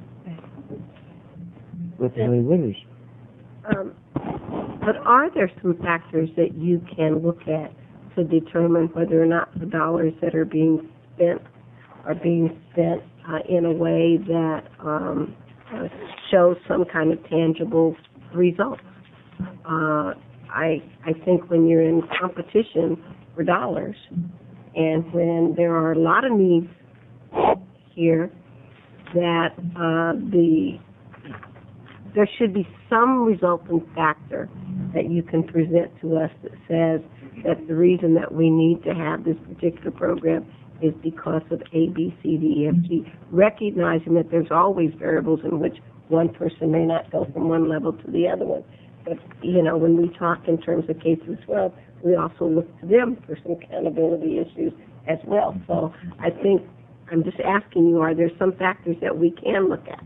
Representative Winters. Um, but are there some factors that you can look at to determine whether or not the dollars that are being spent are being spent uh, in a way that um, uh, shows some kind of tangible results? Uh, I I think when you're in competition for dollars, and when there are a lot of needs here, that uh, the there should be some resultant factor that you can present to us that says that the reason that we need to have this particular program is because of A, B, C, D, E, F, G, recognizing that there's always variables in which one person may not go from one level to the other one. But, you know, when we talk in terms of K through twelve, we also look to them for some accountability issues as well. So I think I'm just asking you, are there some factors that we can look at?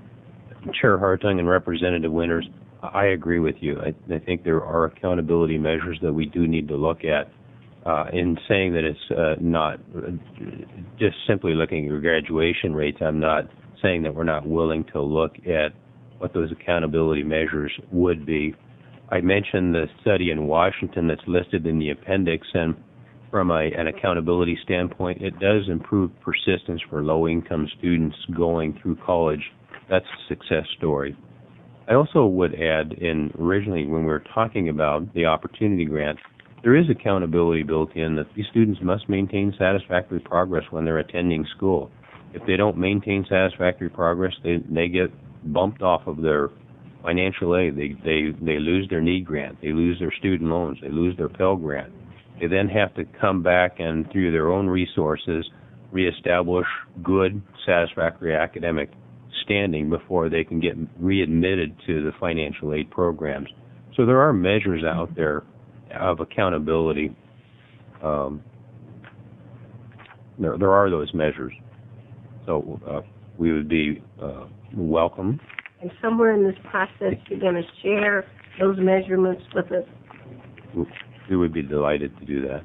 Chair Hartung and Representative Winters, I agree with you. I, I think there are accountability measures that we do need to look at. Uh, in saying that it's uh, not uh, just simply looking at graduation rates, I'm not saying that we're not willing to look at what those accountability measures would be. I mentioned the study in Washington that's listed in the appendix, and from a, an accountability standpoint, it does improve persistence for low-income students going through college. That's a success story. I also would add, in originally when we were talking about the opportunity grant, there is accountability built in that these students must maintain satisfactory progress when they're attending school. If they don't maintain satisfactory progress, they they get bumped off of their financial aid. They they they lose their need grant. They lose their student loans. They lose their Pell Grant. They then have to come back and, through their own resources, reestablish good, satisfactory academic standing before they can get readmitted to the financial aid programs. So there are measures out there of accountability. Um, there, there are those measures. So uh, we would be uh, welcome. And somewhere in this process, you're going to share those measurements with us. We would be delighted to do that.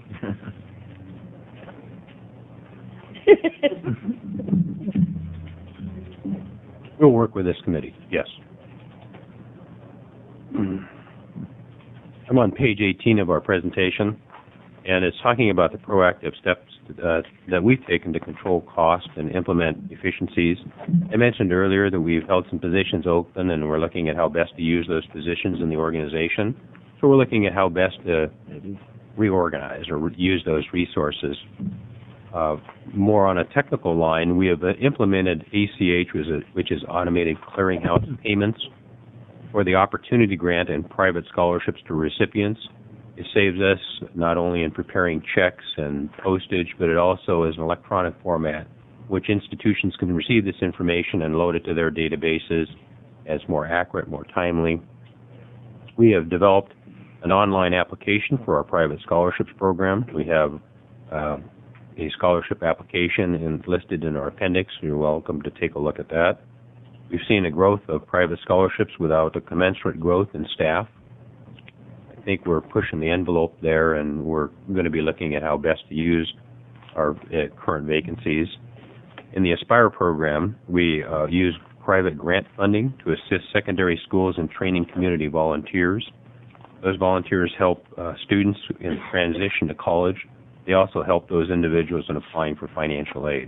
We'll work with this committee, yes. I'm on page eighteen of our presentation, and it's talking about the proactive steps uh, that we've taken to control costs and implement efficiencies. I mentioned earlier that we've held some positions open, and we're looking at how best to use those positions in the organization. So we're looking at how best to reorganize or re- use those resources. Uh, more on a technical line, we have uh, implemented A C H, which is, a, which is automated clearinghouse payments for the opportunity grant and private scholarships to recipients. It saves us not only in preparing checks and postage, but it also is an electronic format which institutions can receive this information and load it to their databases as more accurate, more timely. we have developed an online application for our private scholarships program. We have uh, a scholarship application in, listed in our appendix. You're welcome to take a look at that. We've seen a growth of private scholarships without a commensurate growth in staff. I think we're pushing the envelope there, and we're going to be looking at how best to use our uh, current vacancies. In the Aspire program, we uh, use private grant funding to assist secondary schools in training community volunteers. Those volunteers help uh, students in transition to college. They also help those individuals in applying for financial aid.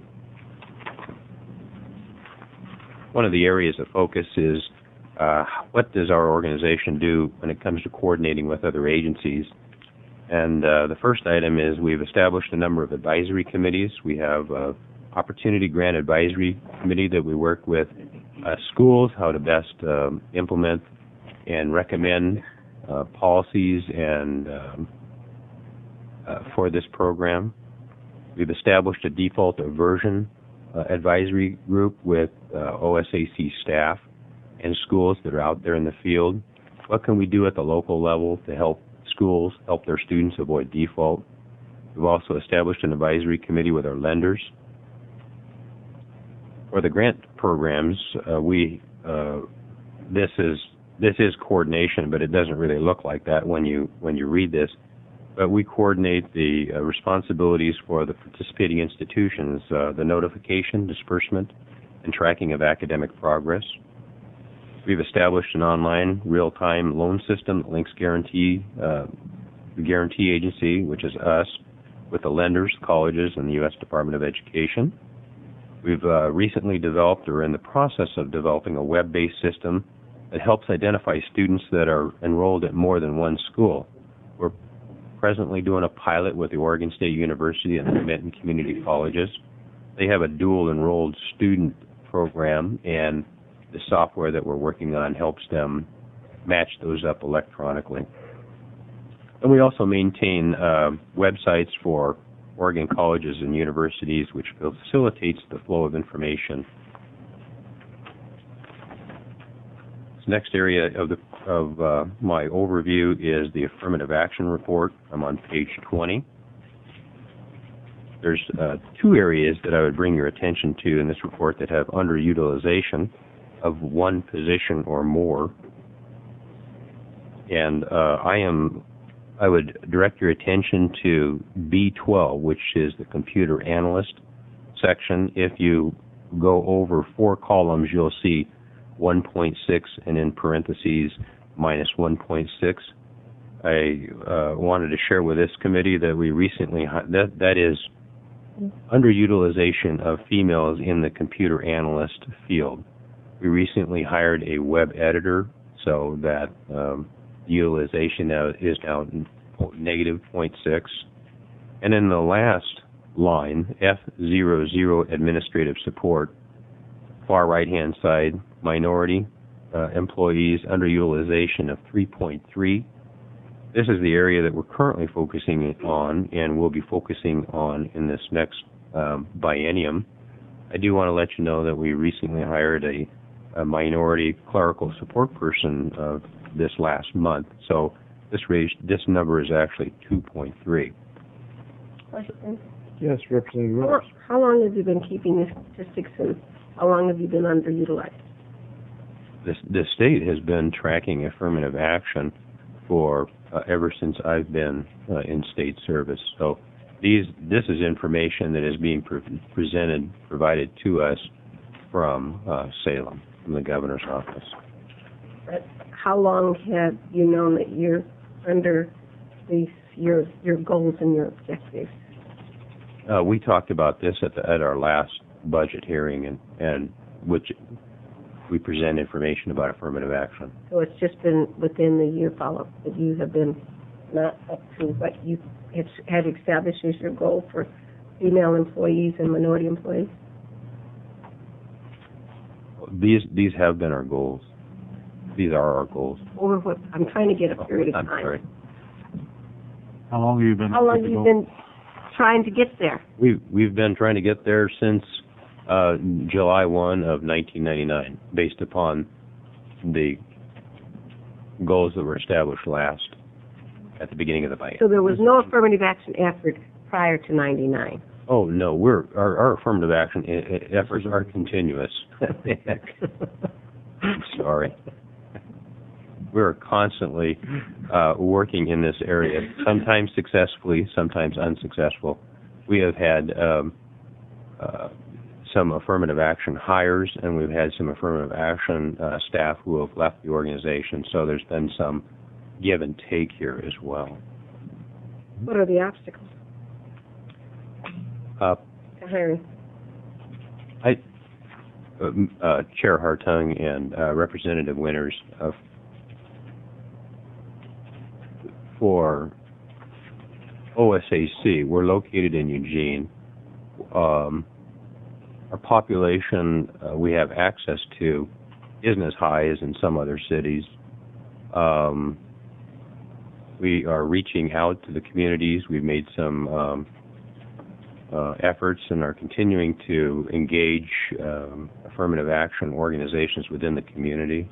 One of the areas of focus is uh, what does our organization do when it comes to coordinating with other agencies? And uh, the first item is we've established a number of advisory committees. We have an Opportunity Grant Advisory Committee that we work with uh, schools, how to best um, implement and recommend uh, policies and um, uh, for this program. We've established a default aversion uh, advisory group with uh, O S A C staff and schools that are out there in the field. What can we do at the local level to help schools, help their students avoid default? We've also established an advisory committee with our lenders. For the grant programs, uh, we uh, this is this is coordination, but it doesn't really look like that when you when you read this. But we coordinate the uh, responsibilities for the participating institutions, uh, the notification, disbursement, and tracking of academic progress. We've established an online real-time loan system that links guarantee uh, the guarantee agency, which is us, with the lenders, colleges, and the U S Department of Education. We've uh, recently developed, or in the process of developing, a web-based system that helps identify students that are enrolled at more than one school. We're presently doing a pilot with the Oregon State University and the Benton Community Colleges. They have a dual enrolled student program, and the software that we're working on helps them match those up electronically. And we also maintain uh, websites for Oregon colleges and universities, which facilitates the flow of information. This next area of, the, of uh, my overview is the affirmative action report. I'm on page twenty. There's uh, two areas that I would bring your attention to in this report that have underutilization of one position or more. And uh, I am I would direct your attention to B twelve, which is the computer analyst section. If you go over four columns, you'll see one point six and in parentheses minus one point six. I uh, wanted to share with this committee that we recently, that, that is underutilization of females in the computer analyst field. We recently hired a web editor so that um, utilization now is now negative zero point six. And in the last line, F zero zero administrative support, far right-hand side, minority uh, employees, underutilization of three point three. This is the area that we're currently focusing on and will be focusing on in this next um, biennium. I do want to let you know that we recently hired a, a minority clerical support person uh, this last month. So this raised, this number is actually two point three. Question. Yes, Representative How, Rose. how long have you been keeping these statistics, and how long have you been underutilized? This, the state has been tracking affirmative action for uh, ever since I've been uh, in state service. So these, this is information that is being pre presented, provided to us from uh, Salem, from the governor's office. But how long have you known that you're under these your your goals and your objectives? Uh, we talked about this at the at our last budget hearing, and and which we present information about affirmative action. So it's just been within the year follow that you have been not up to what you have, had established as your goal for female employees and minority employees? These these have been our goals. These are our goals. Or what? I'm trying to get a period of I'm time. sorry. How long have you been? How long have you been trying to get there? We've we've been trying to get there since uh, July first of nineteen ninety-nine, based upon the goals that were established last, at the beginning of the biennium. So there was no affirmative action effort prior to ninety-nine? Oh, no, we're, our, our affirmative action I- I efforts are continuous. Sorry. We're constantly uh, working in this area, sometimes successfully, sometimes unsuccessful. We have had um, uh, some affirmative action hires, and we've had some affirmative action uh, staff who have left the organization, so there's been some give and take here as well. What are the obstacles Uh, to hiring? I, uh, uh, Chair Hartung and uh, Representative Winters, uh, for O S A C, we're located in Eugene. Um, our population uh, we have access to isn't as high as in some other cities. Um, we are reaching out to the communities. We've made some um, uh, efforts and are continuing to engage um, affirmative action organizations within the community.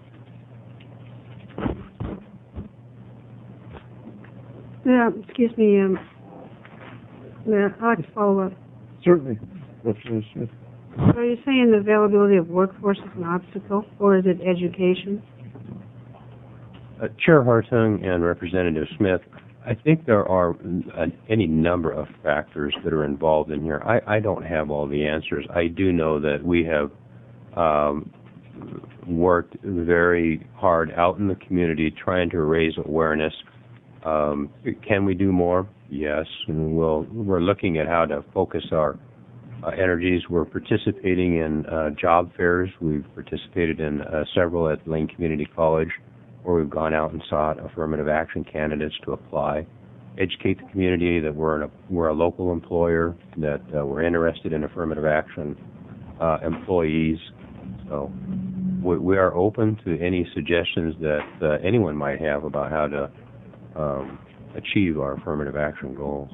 Yeah, excuse me, um, yeah, I'd like to follow up. Certainly. Representative Smith. So are you saying the availability of workforce is an obstacle, or is it education? Uh, Chair Hartung and Representative Smith, I think there are uh, any number of factors that are involved in here. I, I don't have all the answers. I do know that we have um, worked very hard out in the community trying to raise awareness. Um, can we do more? Yes, and we'll, we're looking at how to focus our uh, energies. We're participating in uh, job fairs. We've participated in uh, several at Lane Community College, where we've gone out and sought affirmative action candidates to apply, educate the community that we're, an, we're a local employer, that uh, we're interested in affirmative action uh, employees. So we, we are open to any suggestions that uh, anyone might have about how to um, achieve our affirmative action goals.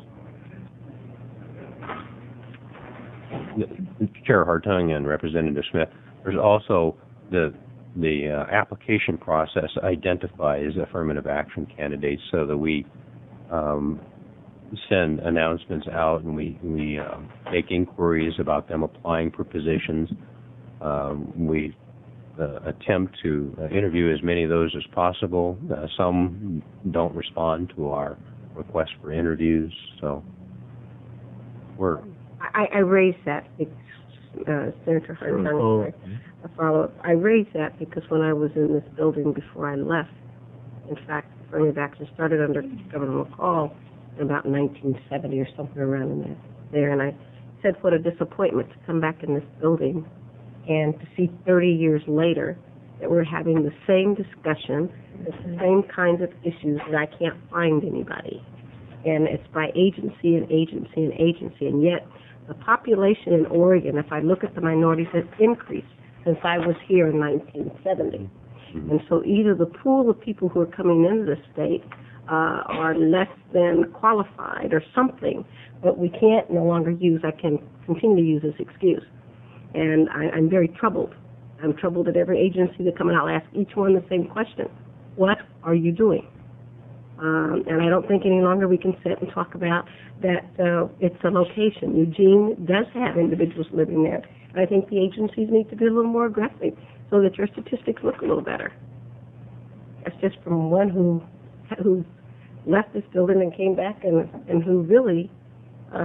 Chair Hartung and Representative Smith, there's also the the uh, application process identifies affirmative action candidates so that we um, send announcements out and we, we uh, make inquiries about them applying for positions. Um, we uh, attempt to uh, interview as many of those as possible. Uh, some don't respond to our request for interviews, so we're... I, I raised that, because, uh, Senator Hartung, a follow-up. I raised that because when I was in this building before I left, in fact, affirmative action started under Governor McCall in about nineteen seventy or something around in there, there, and I said what a disappointment to come back in this building and to see thirty years later that we're having the same discussion, the same kinds of issues, that I can't find anybody. And it's by agency and agency and agency, and yet the population in Oregon, if I look at the minorities, has increased since I was here in nineteen seventy. Mm-hmm. And so either the pool of people who are coming into the state uh, are less than qualified or something, but we can't no longer use, I can continue to use this excuse. And I, I'm very troubled. I'm troubled at every agency that come in. I'll ask each one the same question. What are you doing? Um, and I don't think any longer we can sit and talk about that uh, it's a location. Eugene does have individuals living there. And I think the agencies need to be a little more aggressive so that your statistics look a little better. That's just from one who who left this building and came back and, and who really, uh,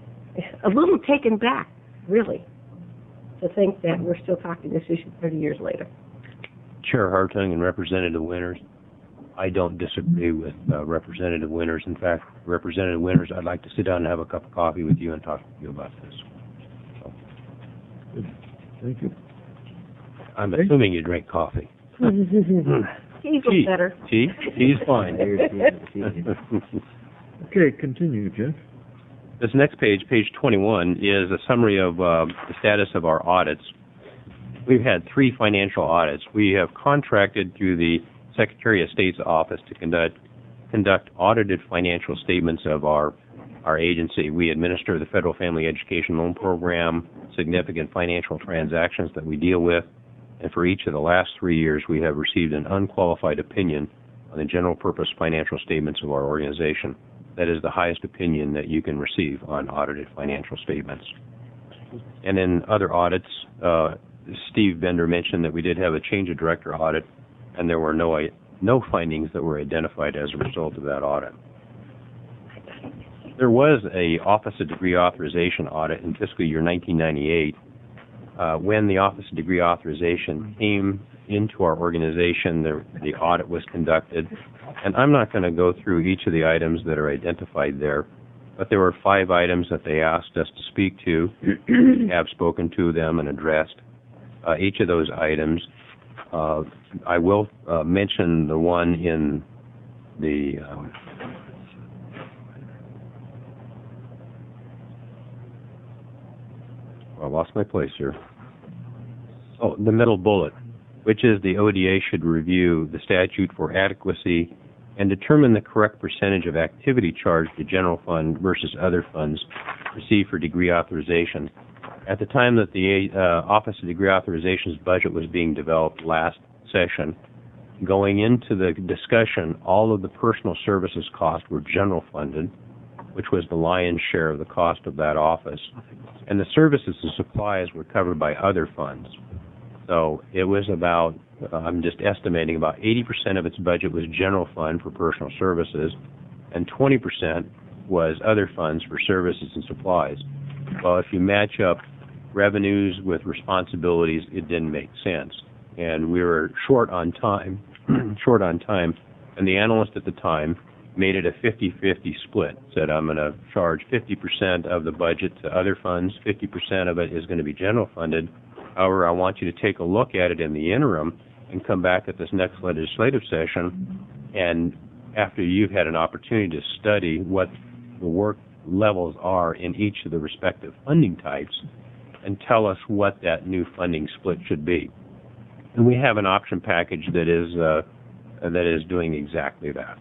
a little taken back, really, to think that we're still talking this issue thirty years later. Chair Hartung and Representative Winters, I don't disagree with uh, Representative Winters. In fact, Representative Winters, I'd like to sit down and have a cup of coffee with you and talk to you about this. So. Thank you. I'm assuming you drink coffee. Tea's Tea. better. Tea? Tea's fine. Okay, continue, Jeff. This next page, page twenty-one, is a summary of uh, the status of our audits. We've had three financial audits. We have contracted through the Secretary of State's office to conduct conduct audited financial statements of our our agency. We administer the Federal Family Education Loan Program, significant financial transactions that we deal with, and for each of the last three years we have received an unqualified opinion on the general purpose financial statements of our organization. That is the highest opinion that you can receive on audited financial statements. And in other audits, uh, Steve Bender mentioned that we did have a change of director audit, and there were no no findings that were identified as a result of that audit. There was a Office of Degree Authorization audit in fiscal year nineteen ninety-eight. Uh, when the Office of Degree Authorization came into our organization, the, the audit was conducted. And I'm not going to go through each of the items that are identified there, but there were five items that they asked us to speak to. We have spoken to them and addressed uh, each of those items. Uh, I will uh, mention the one in the um, I lost my place here. Oh, the middle bullet, which is the O D A should review the statute for adequacy and determine the correct percentage of activity charged to general fund versus other funds received for degree authorization. At the time that the uh, Office of Degree Authorization's budget was being developed last session, going into the discussion, all of the personal services costs were general funded, which was the lion's share of the cost of that office. And the services and supplies were covered by other funds. So it was about, uh, I'm just estimating, about eighty percent of its budget was general fund for personal services, and twenty percent was other funds for services and supplies. Well, if you match up revenues with responsibilities, it didn't make sense. And we were short on time, short on time, and the analyst at the time made it a fifty-fifty split, said I'm going to charge fifty percent of the budget to other funds, fifty percent of it is going to be general funded. However, I want you to take a look at it in the interim and come back at this next legislative session, and after you've had an opportunity to study what the work levels are in each of the respective funding types, and tell us what that new funding split should be. And we have an option package that is uh, that is doing exactly that.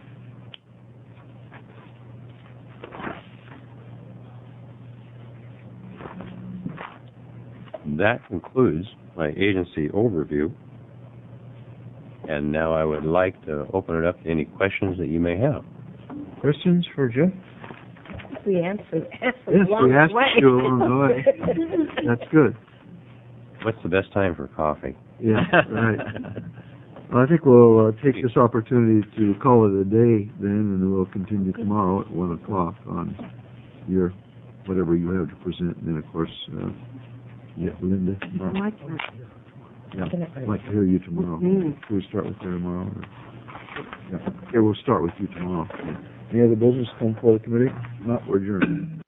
That concludes my agency overview, and now I would like to open it up to any questions that you may have. Questions for Jeff? We answered, answered Yes, along we asked the way. you along the way. That's good. What's the best time for coffee? Yeah, right. Well, I think we'll uh, take this opportunity to call it a day then, and we'll continue tomorrow at one o'clock on your, whatever you have to present, and then, of course, uh, yeah, Linda. I tomorrow. like that. Yeah, I'd like to hear you tomorrow. Mhm. Can we start with her tomorrow? Or? Yeah. Okay, we'll start with you tomorrow. Any other business come before the committee? Not, we're adjourned.